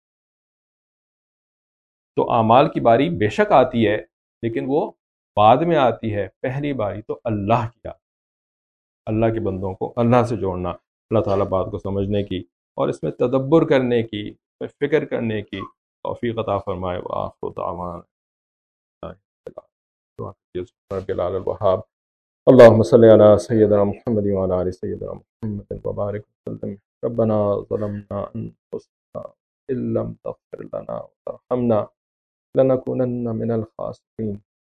تو اعمال کی باری بے شک آتی ہے لیکن وہ بعد میں آتی ہے، پہلی باری تو اللہ کی آتی ہے، اللہ کے بندوں کو اللہ سے جوڑنا، اللہ تعالیٰ بات کو سمجھنے کی اور اس میں تدبر کرنے کی، فکر کرنے کی توفیق عطا فرمائے۔ وآخر دعوانا رب العالمین الوہاب۔ اللہم صلی علی سیدنا محمد وعلی آل سیدنا محمد وبارک وسلم۔ ربنا ظلمنا انفسنا ان لم تغفر لنا وترحمنا لنکونن من الخاسرین۔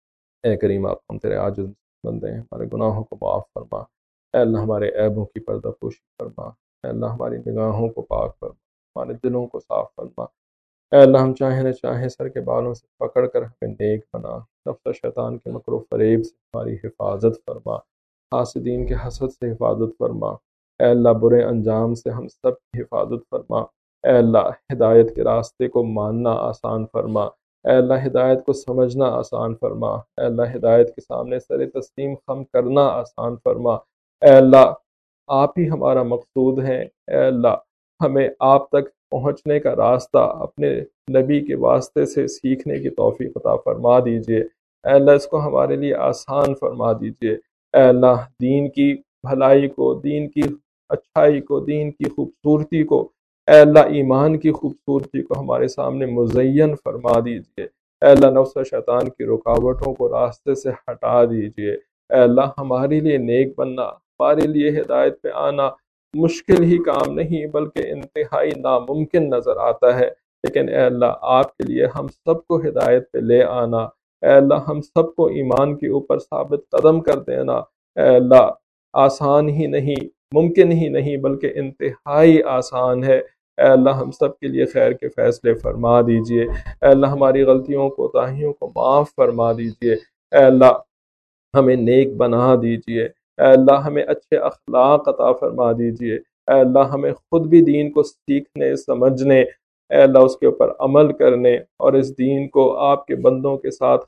اے کریم آپ ہم تیرے عاجز بندے ہیں، ہمارے گناہوں کو معاف فرما، اے اللہ ہمارے عیبوں کی پردہ پوشی فرما، اے اللہ ہماری نگاہوں کو پاک فرما، ہمارے دلوں کو صاف فرما، اے اللہ ہم چاہیں نہ چاہیں سر کے بالوں سے پکڑ کر ہمیں نیک بنا، نفس و شیطان کے مکر و فریب سے ہماری حفاظت فرما، حاسدین کے حسد سے حفاظت فرما، اے اللہ برے انجام سے ہم سب کی حفاظت فرما، اے اللہ ہدایت کے راستے کو ماننا آسان فرما، اے اللہ ہدایت کو سمجھنا آسان فرما، اے اللہ ہدایت کے سامنے سر تسلیم خم کرنا آسان فرما، اے اللہ آپ ہی ہمارا مقصود ہے، اے اللہ ہمیں آپ تک پہنچنے کا راستہ اپنے نبی کے واسطے سے سیکھنے کی توفیق عطا فرما دیجئے، اے اللہ اس کو ہمارے لیے آسان فرما دیجئے، اے اللہ دین کی بھلائی کو، دین کی اچھائی کو، دین کی خوبصورتی کو، اے اللہ ایمان کی خوبصورتی کو ہمارے سامنے مزین فرما دیجئے، اے اللہ نفس و شیطان کی رکاوٹوں کو راستے سے ہٹا دیجئے، اے اللہ ہمارے لیے نیک بننا، ہمارے لیے ہدایت پہ آنا مشکل ہی کام نہیں بلکہ انتہائی ناممکن نظر آتا ہے، لیکن اے اللہ آپ کے لیے ہم سب کو ہدایت پہ لے آنا، اے اللہ ہم سب کو ایمان کے اوپر ثابت قدم کر دینا، اے اللہ آسان ہی نہیں، ممکن ہی نہیں بلکہ انتہائی آسان ہے، اے اللہ ہم سب کے لیے خیر کے فیصلے فرما دیجئے، اے اللہ ہماری غلطیوں کوتاہیوں کو معاف فرما دیجئے، اے اللہ ہمیں نیک بنا دیجئے، اے اللہ ہمیں اچھے اخلاق عطا فرما دیجئے، اے اللہ ہمیں خود بھی دین کو سیکھنے سمجھنے، اے اللہ اس کے اوپر عمل کرنے اور اس دین کو آپ کے بندوں کے ساتھ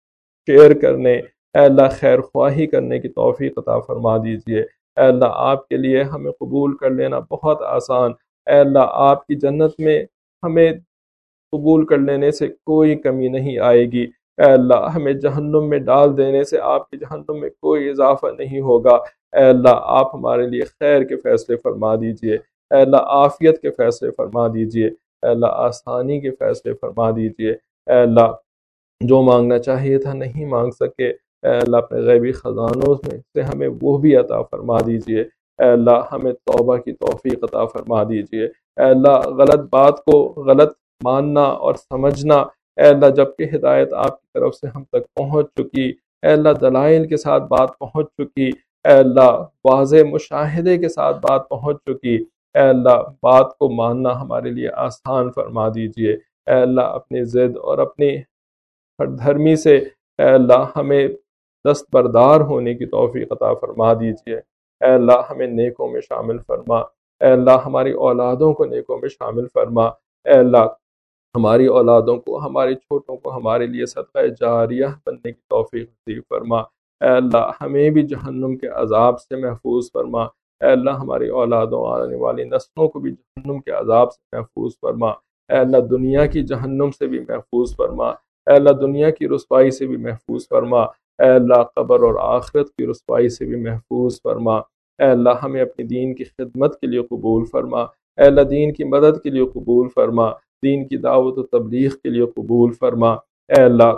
شیئر کرنے، اے اللہ خیر خواہی کرنے کی توفیق عطا فرما دیجئے، اے اللہ آپ کے لیے ہمیں قبول کر لینا بہت آسان، اے اللہ آپ کی جنت میں ہمیں قبول کر لینے سے کوئی کمی نہیں آئے گی، اے اللہ ہمیں جہنم میں ڈال دینے سے آپ کی جہنم میں کوئی اضافہ نہیں ہوگا، اے اللہ آپ ہمارے لیے خیر کے فیصلے فرما دیجئے، اے اللہ عافیت کے فیصلے فرما دیجئے، اے اللہ آسانی کے فیصلے فرما دیجئے، اے اللہ جو مانگنا چاہیے تھا نہیں مانگ سکے، اے اللہ اپنے غیبی خزانوں میں سے ہمیں وہ بھی عطا فرما دیجئے، اے اللہ ہمیں توبہ کی توفیق عطا فرما دیجئے، اے اللہ غلط بات کو غلط ماننا اور سمجھنا، اے اللہ جبکہ ہدایت آپ کی طرف سے ہم تک پہنچ چکی، اے اللہ دلائل کے ساتھ بات پہنچ چکی، اے اللہ واضح مشاہدے کے ساتھ بات پہنچ چکی، اے اللہ بات کو ماننا ہمارے لیے آسان فرما دیجئے، اے اللہ اپنی ضد اور اپنی ہر دھرمی سے اے اللہ ہمیں دستبردار ہونے کی توفیق عطا فرما دیجئے، اے اللہ ہمیں نیکوں میں شامل فرما، اے اللہ ہماری اولادوں کو نیکوں میں شامل فرما، اے اللہ ہماری اولادوں کو، ہمارے چھوٹوں کو ہمارے لیے صدقہ جاریہ بننے کی توفیق نصیب فرما، اے اللہ ہمیں بھی جہنم کے عذاب سے محفوظ فرما، اے اللہ ہماری اولادوں آنے والی نسلوں کو بھی جہنم کے عذاب سے محفوظ فرما، اے اللہ دنیا کی جہنم سے بھی محفوظ فرما، اے اللہ دنیا کی رسوائی سے بھی محفوظ فرما، اے اللہ قبر اور آخرت کی رسوائی سے بھی محفوظ فرما، اے اللہ ہمیں اپنی دین کی خدمت کے لیے قبول فرما، اے اللہ دین کی مدد کے لیے قبول فرما، دین کی دعوت و تبلیغ کے لیے قبول فرما، اے اللہ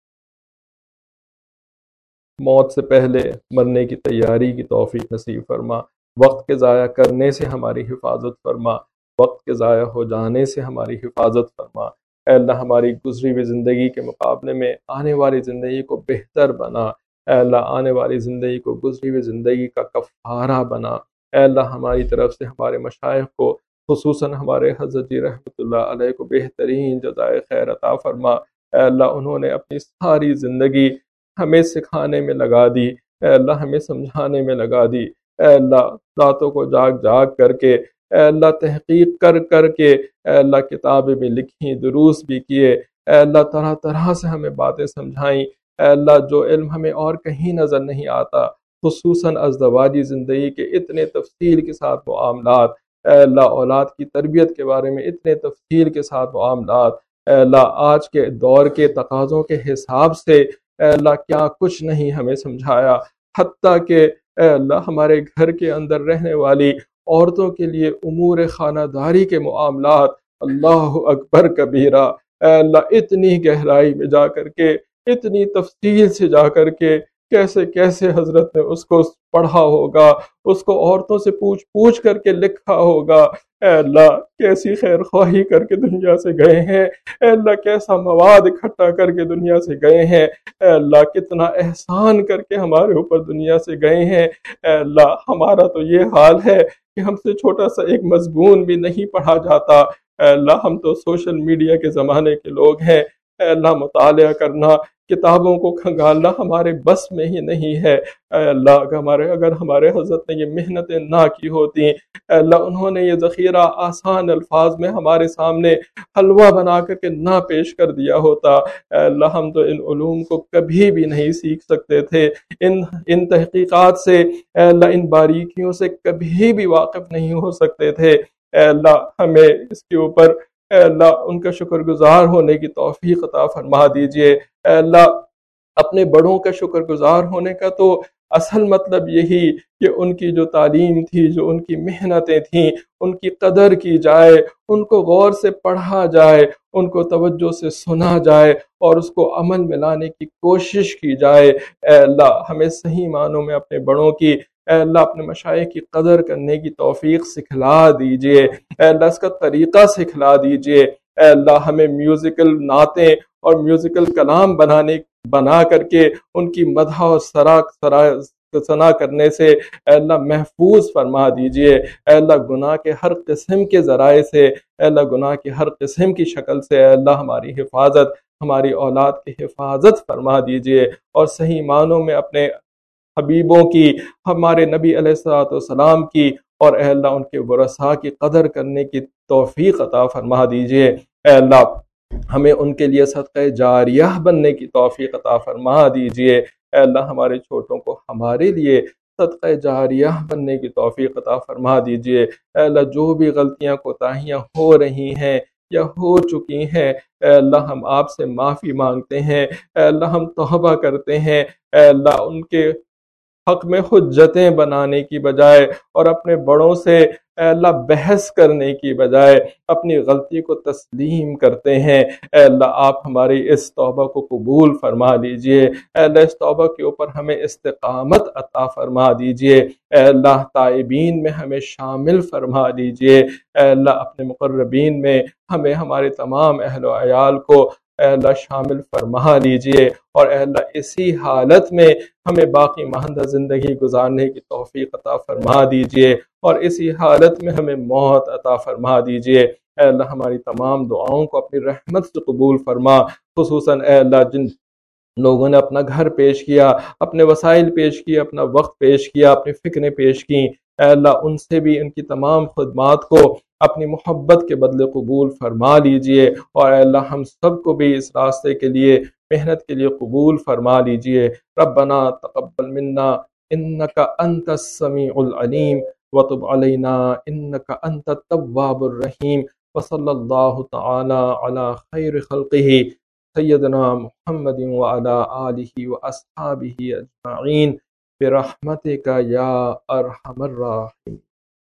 موت سے پہلے مرنے کی تیاری کی توفیق نصیب فرما، وقت کے ضائع کرنے سے ہماری حفاظت فرما، وقت کے ضائع ہو جانے سے ہماری حفاظت فرما، اے اللہ ہماری گزری ہوئی زندگی کے مقابلے میں آنے والی زندگی کو بہتر بنا، اے اللہ آنے والی زندگی کو گزری ہوئی زندگی کا کفارہ بنا، اے اللہ ہماری طرف سے ہمارے مشائخ کو خصوصاً ہمارے حضرت جی رحمۃ اللہ علیہ کو بہترین جزائے خیر عطا فرما، اے اللہ انہوں نے اپنی ساری زندگی ہمیں سکھانے میں لگا دی، اے اللہ ہمیں سمجھانے میں لگا دی، اے اللہ راتوں کو جاگ جاگ کر کے، اے اللہ تحقیق کر کر کے، اے اللہ کتابیں بھی لکھی، دروس بھی کیے، اے اللہ طرح طرح سے ہمیں باتیں سمجھائیں، اے اللہ جو علم ہمیں اور کہیں نظر نہیں آتا، خصوصاً ازدواجی زندگی کے اتنے تفصیل کے ساتھ معاملات، اے اللہ اولاد کی تربیت کے بارے میں اتنے تفصیل کے ساتھ معاملات، اے اللہ آج کے دور کے تقاضوں کے حساب سے اے اللہ کیا کچھ نہیں ہمیں سمجھایا، حتیٰ کہ اے اللہ ہمارے گھر کے اندر رہنے والی عورتوں کے لیے امور خانہ داری کے معاملات، اللہ اکبر کبیرہ، اے اللہ اتنی گہرائی میں جا کر کے، اتنی تفصیل سے جا کر کے کیسے کیسے حضرت نے اس کو پڑھا ہوگا، اس کو عورتوں سے پوچھ پوچھ کر کے لکھا ہوگا، اے اللہ کیسی خیر خواہی کر کے دنیا سے گئے ہیں، اے اللہ کیسا مواد اکٹھا کر کے دنیا سے گئے ہیں، اے اللہ کتنا احسان کر کے ہمارے اوپر دنیا سے گئے ہیں، اے اللہ ہمارا تو یہ حال ہے کہ ہم سے چھوٹا سا ایک مضمون بھی نہیں پڑھا جاتا، اے اللہ ہم تو سوشل میڈیا کے زمانے کے لوگ ہیں، اے اللہ مطالعہ کرنا، کتابوں کو کھنگالنا ہمارے بس میں ہی نہیں ہے، اے اللہ اگر ہمارے حضرت نے یہ محنتیں نہ کی ہوتی، اے اللہ انہوں نے یہ ذخیرہ آسان الفاظ میں ہمارے سامنے حلوہ بنا کر کے نہ پیش کر دیا ہوتا، اے اللہ ہم تو ان علوم کو کبھی بھی نہیں سیکھ سکتے تھے، ان تحقیقات سے اے اللہ ان باریکیوں سے کبھی بھی واقف نہیں ہو سکتے تھے، اے اللہ ہمیں اس کے اوپر اے اللہ ان کا شکر گزار ہونے کی توفیق عطا فرما دیجئے، اے اللہ اپنے بڑوں کا شکر گزار ہونے کا تو اصل مطلب یہی کہ ان کی جو تعلیم تھی، جو ان کی محنتیں تھیں، ان کی قدر کی جائے، ان کو غور سے پڑھا جائے، ان کو توجہ سے سنا جائے اور اس کو عمل میں لانے کی کوشش کی جائے، اے اللہ ہمیں صحیح معنوں میں اپنے بڑوں کی، اے اللہ اپنے مشائخ کی قدر کرنے کی توفیق سکھلا دیجئے، اے اللہ اس کا طریقہ سکھلا دیجئے، اے اللہ ہمیں میوزیکل نعتیں اور میوزیکل کلام بنا کر کے ان کی مدح و ثنا کرنے سے اے اللہ محفوظ فرما دیجئے، اے اللہ گناہ کے ہر قسم کے ذرائع سے، اے اللہ گناہ کی ہر قسم کی شکل سے اے اللہ ہماری حفاظت، ہماری اولاد کی حفاظت فرما دیجئے، اور صحیح معنوں میں اپنے حبیبوں کی، ہمارے نبی علیہ الصلوۃ والسلام کی اور اے اللہ ان کے ورثاء کی قدر کرنے کی توفیق عطا فرما دیجئے، اے اللہ ہمیں ان کے لیے صدقہ جاریہ بننے کی توفیق عطا فرما دیجئے، اے اللہ ہمارے چھوٹوں کو ہمارے لیے صدقہ جاریہ بننے کی توفیق عطا فرما دیجئے، اے اللہ جو بھی غلطیاں کوتاہیاں ہو رہی ہیں یا ہو چکی ہیں، اے اللہ ہم آپ سے معافی مانگتے ہیں، اے اللہ ہم توبہ کرتے ہیں، اے اللہ ان کے حق میں حجتیں بنانے کی بجائے اور اپنے بڑوں سے اے اللہ بحث کرنے کی بجائے اپنی غلطی کو تسلیم کرتے ہیں، اے اللہ آپ ہماری اس توبہ کو قبول فرما لیجئے، اے اللہ اس توبہ کے اوپر ہمیں استقامت عطا فرما دیجئے، اے اللہ تائبین میں ہمیں شامل فرما لیجئے، اے اللہ اپنے مقربین میں ہمیں ہمارے تمام اہل و عیال کو اے اللہ شامل فرما لیجئے، اور اے اللہ اسی حالت میں ہمیں باقی ماندہ زندگی گزارنے کی توفیق عطا فرما دیجئے، اور اسی حالت میں ہمیں موت عطا فرما دیجئے، اے اللہ ہماری تمام دعاؤں کو اپنی رحمت سے قبول فرما، خصوصاً اے اللہ جن لوگوں نے اپنا گھر پیش کیا، اپنے وسائل پیش کیے، اپنا وقت پیش کیا، اپنی فکریں پیش کیں، اے اللہ ان سے بھی ان کی تمام خدمات کو اپنی محبت کے بدلے قبول فرما لیجئے، اور اے اللہ ہم سب کو بھی اس راستے کے لیے، محنت کے لیے قبول فرما لیجئے، ربنا تقبل منا انک انت السمیع العلیم وتب علینا انک انت التواب الرحیم، وصلی اللہ تعالی علی خیر خلقہ سیدنا محمد وعلی آلہ واصحابہ اجمعین برحمتک یا ارحم الراحمین۔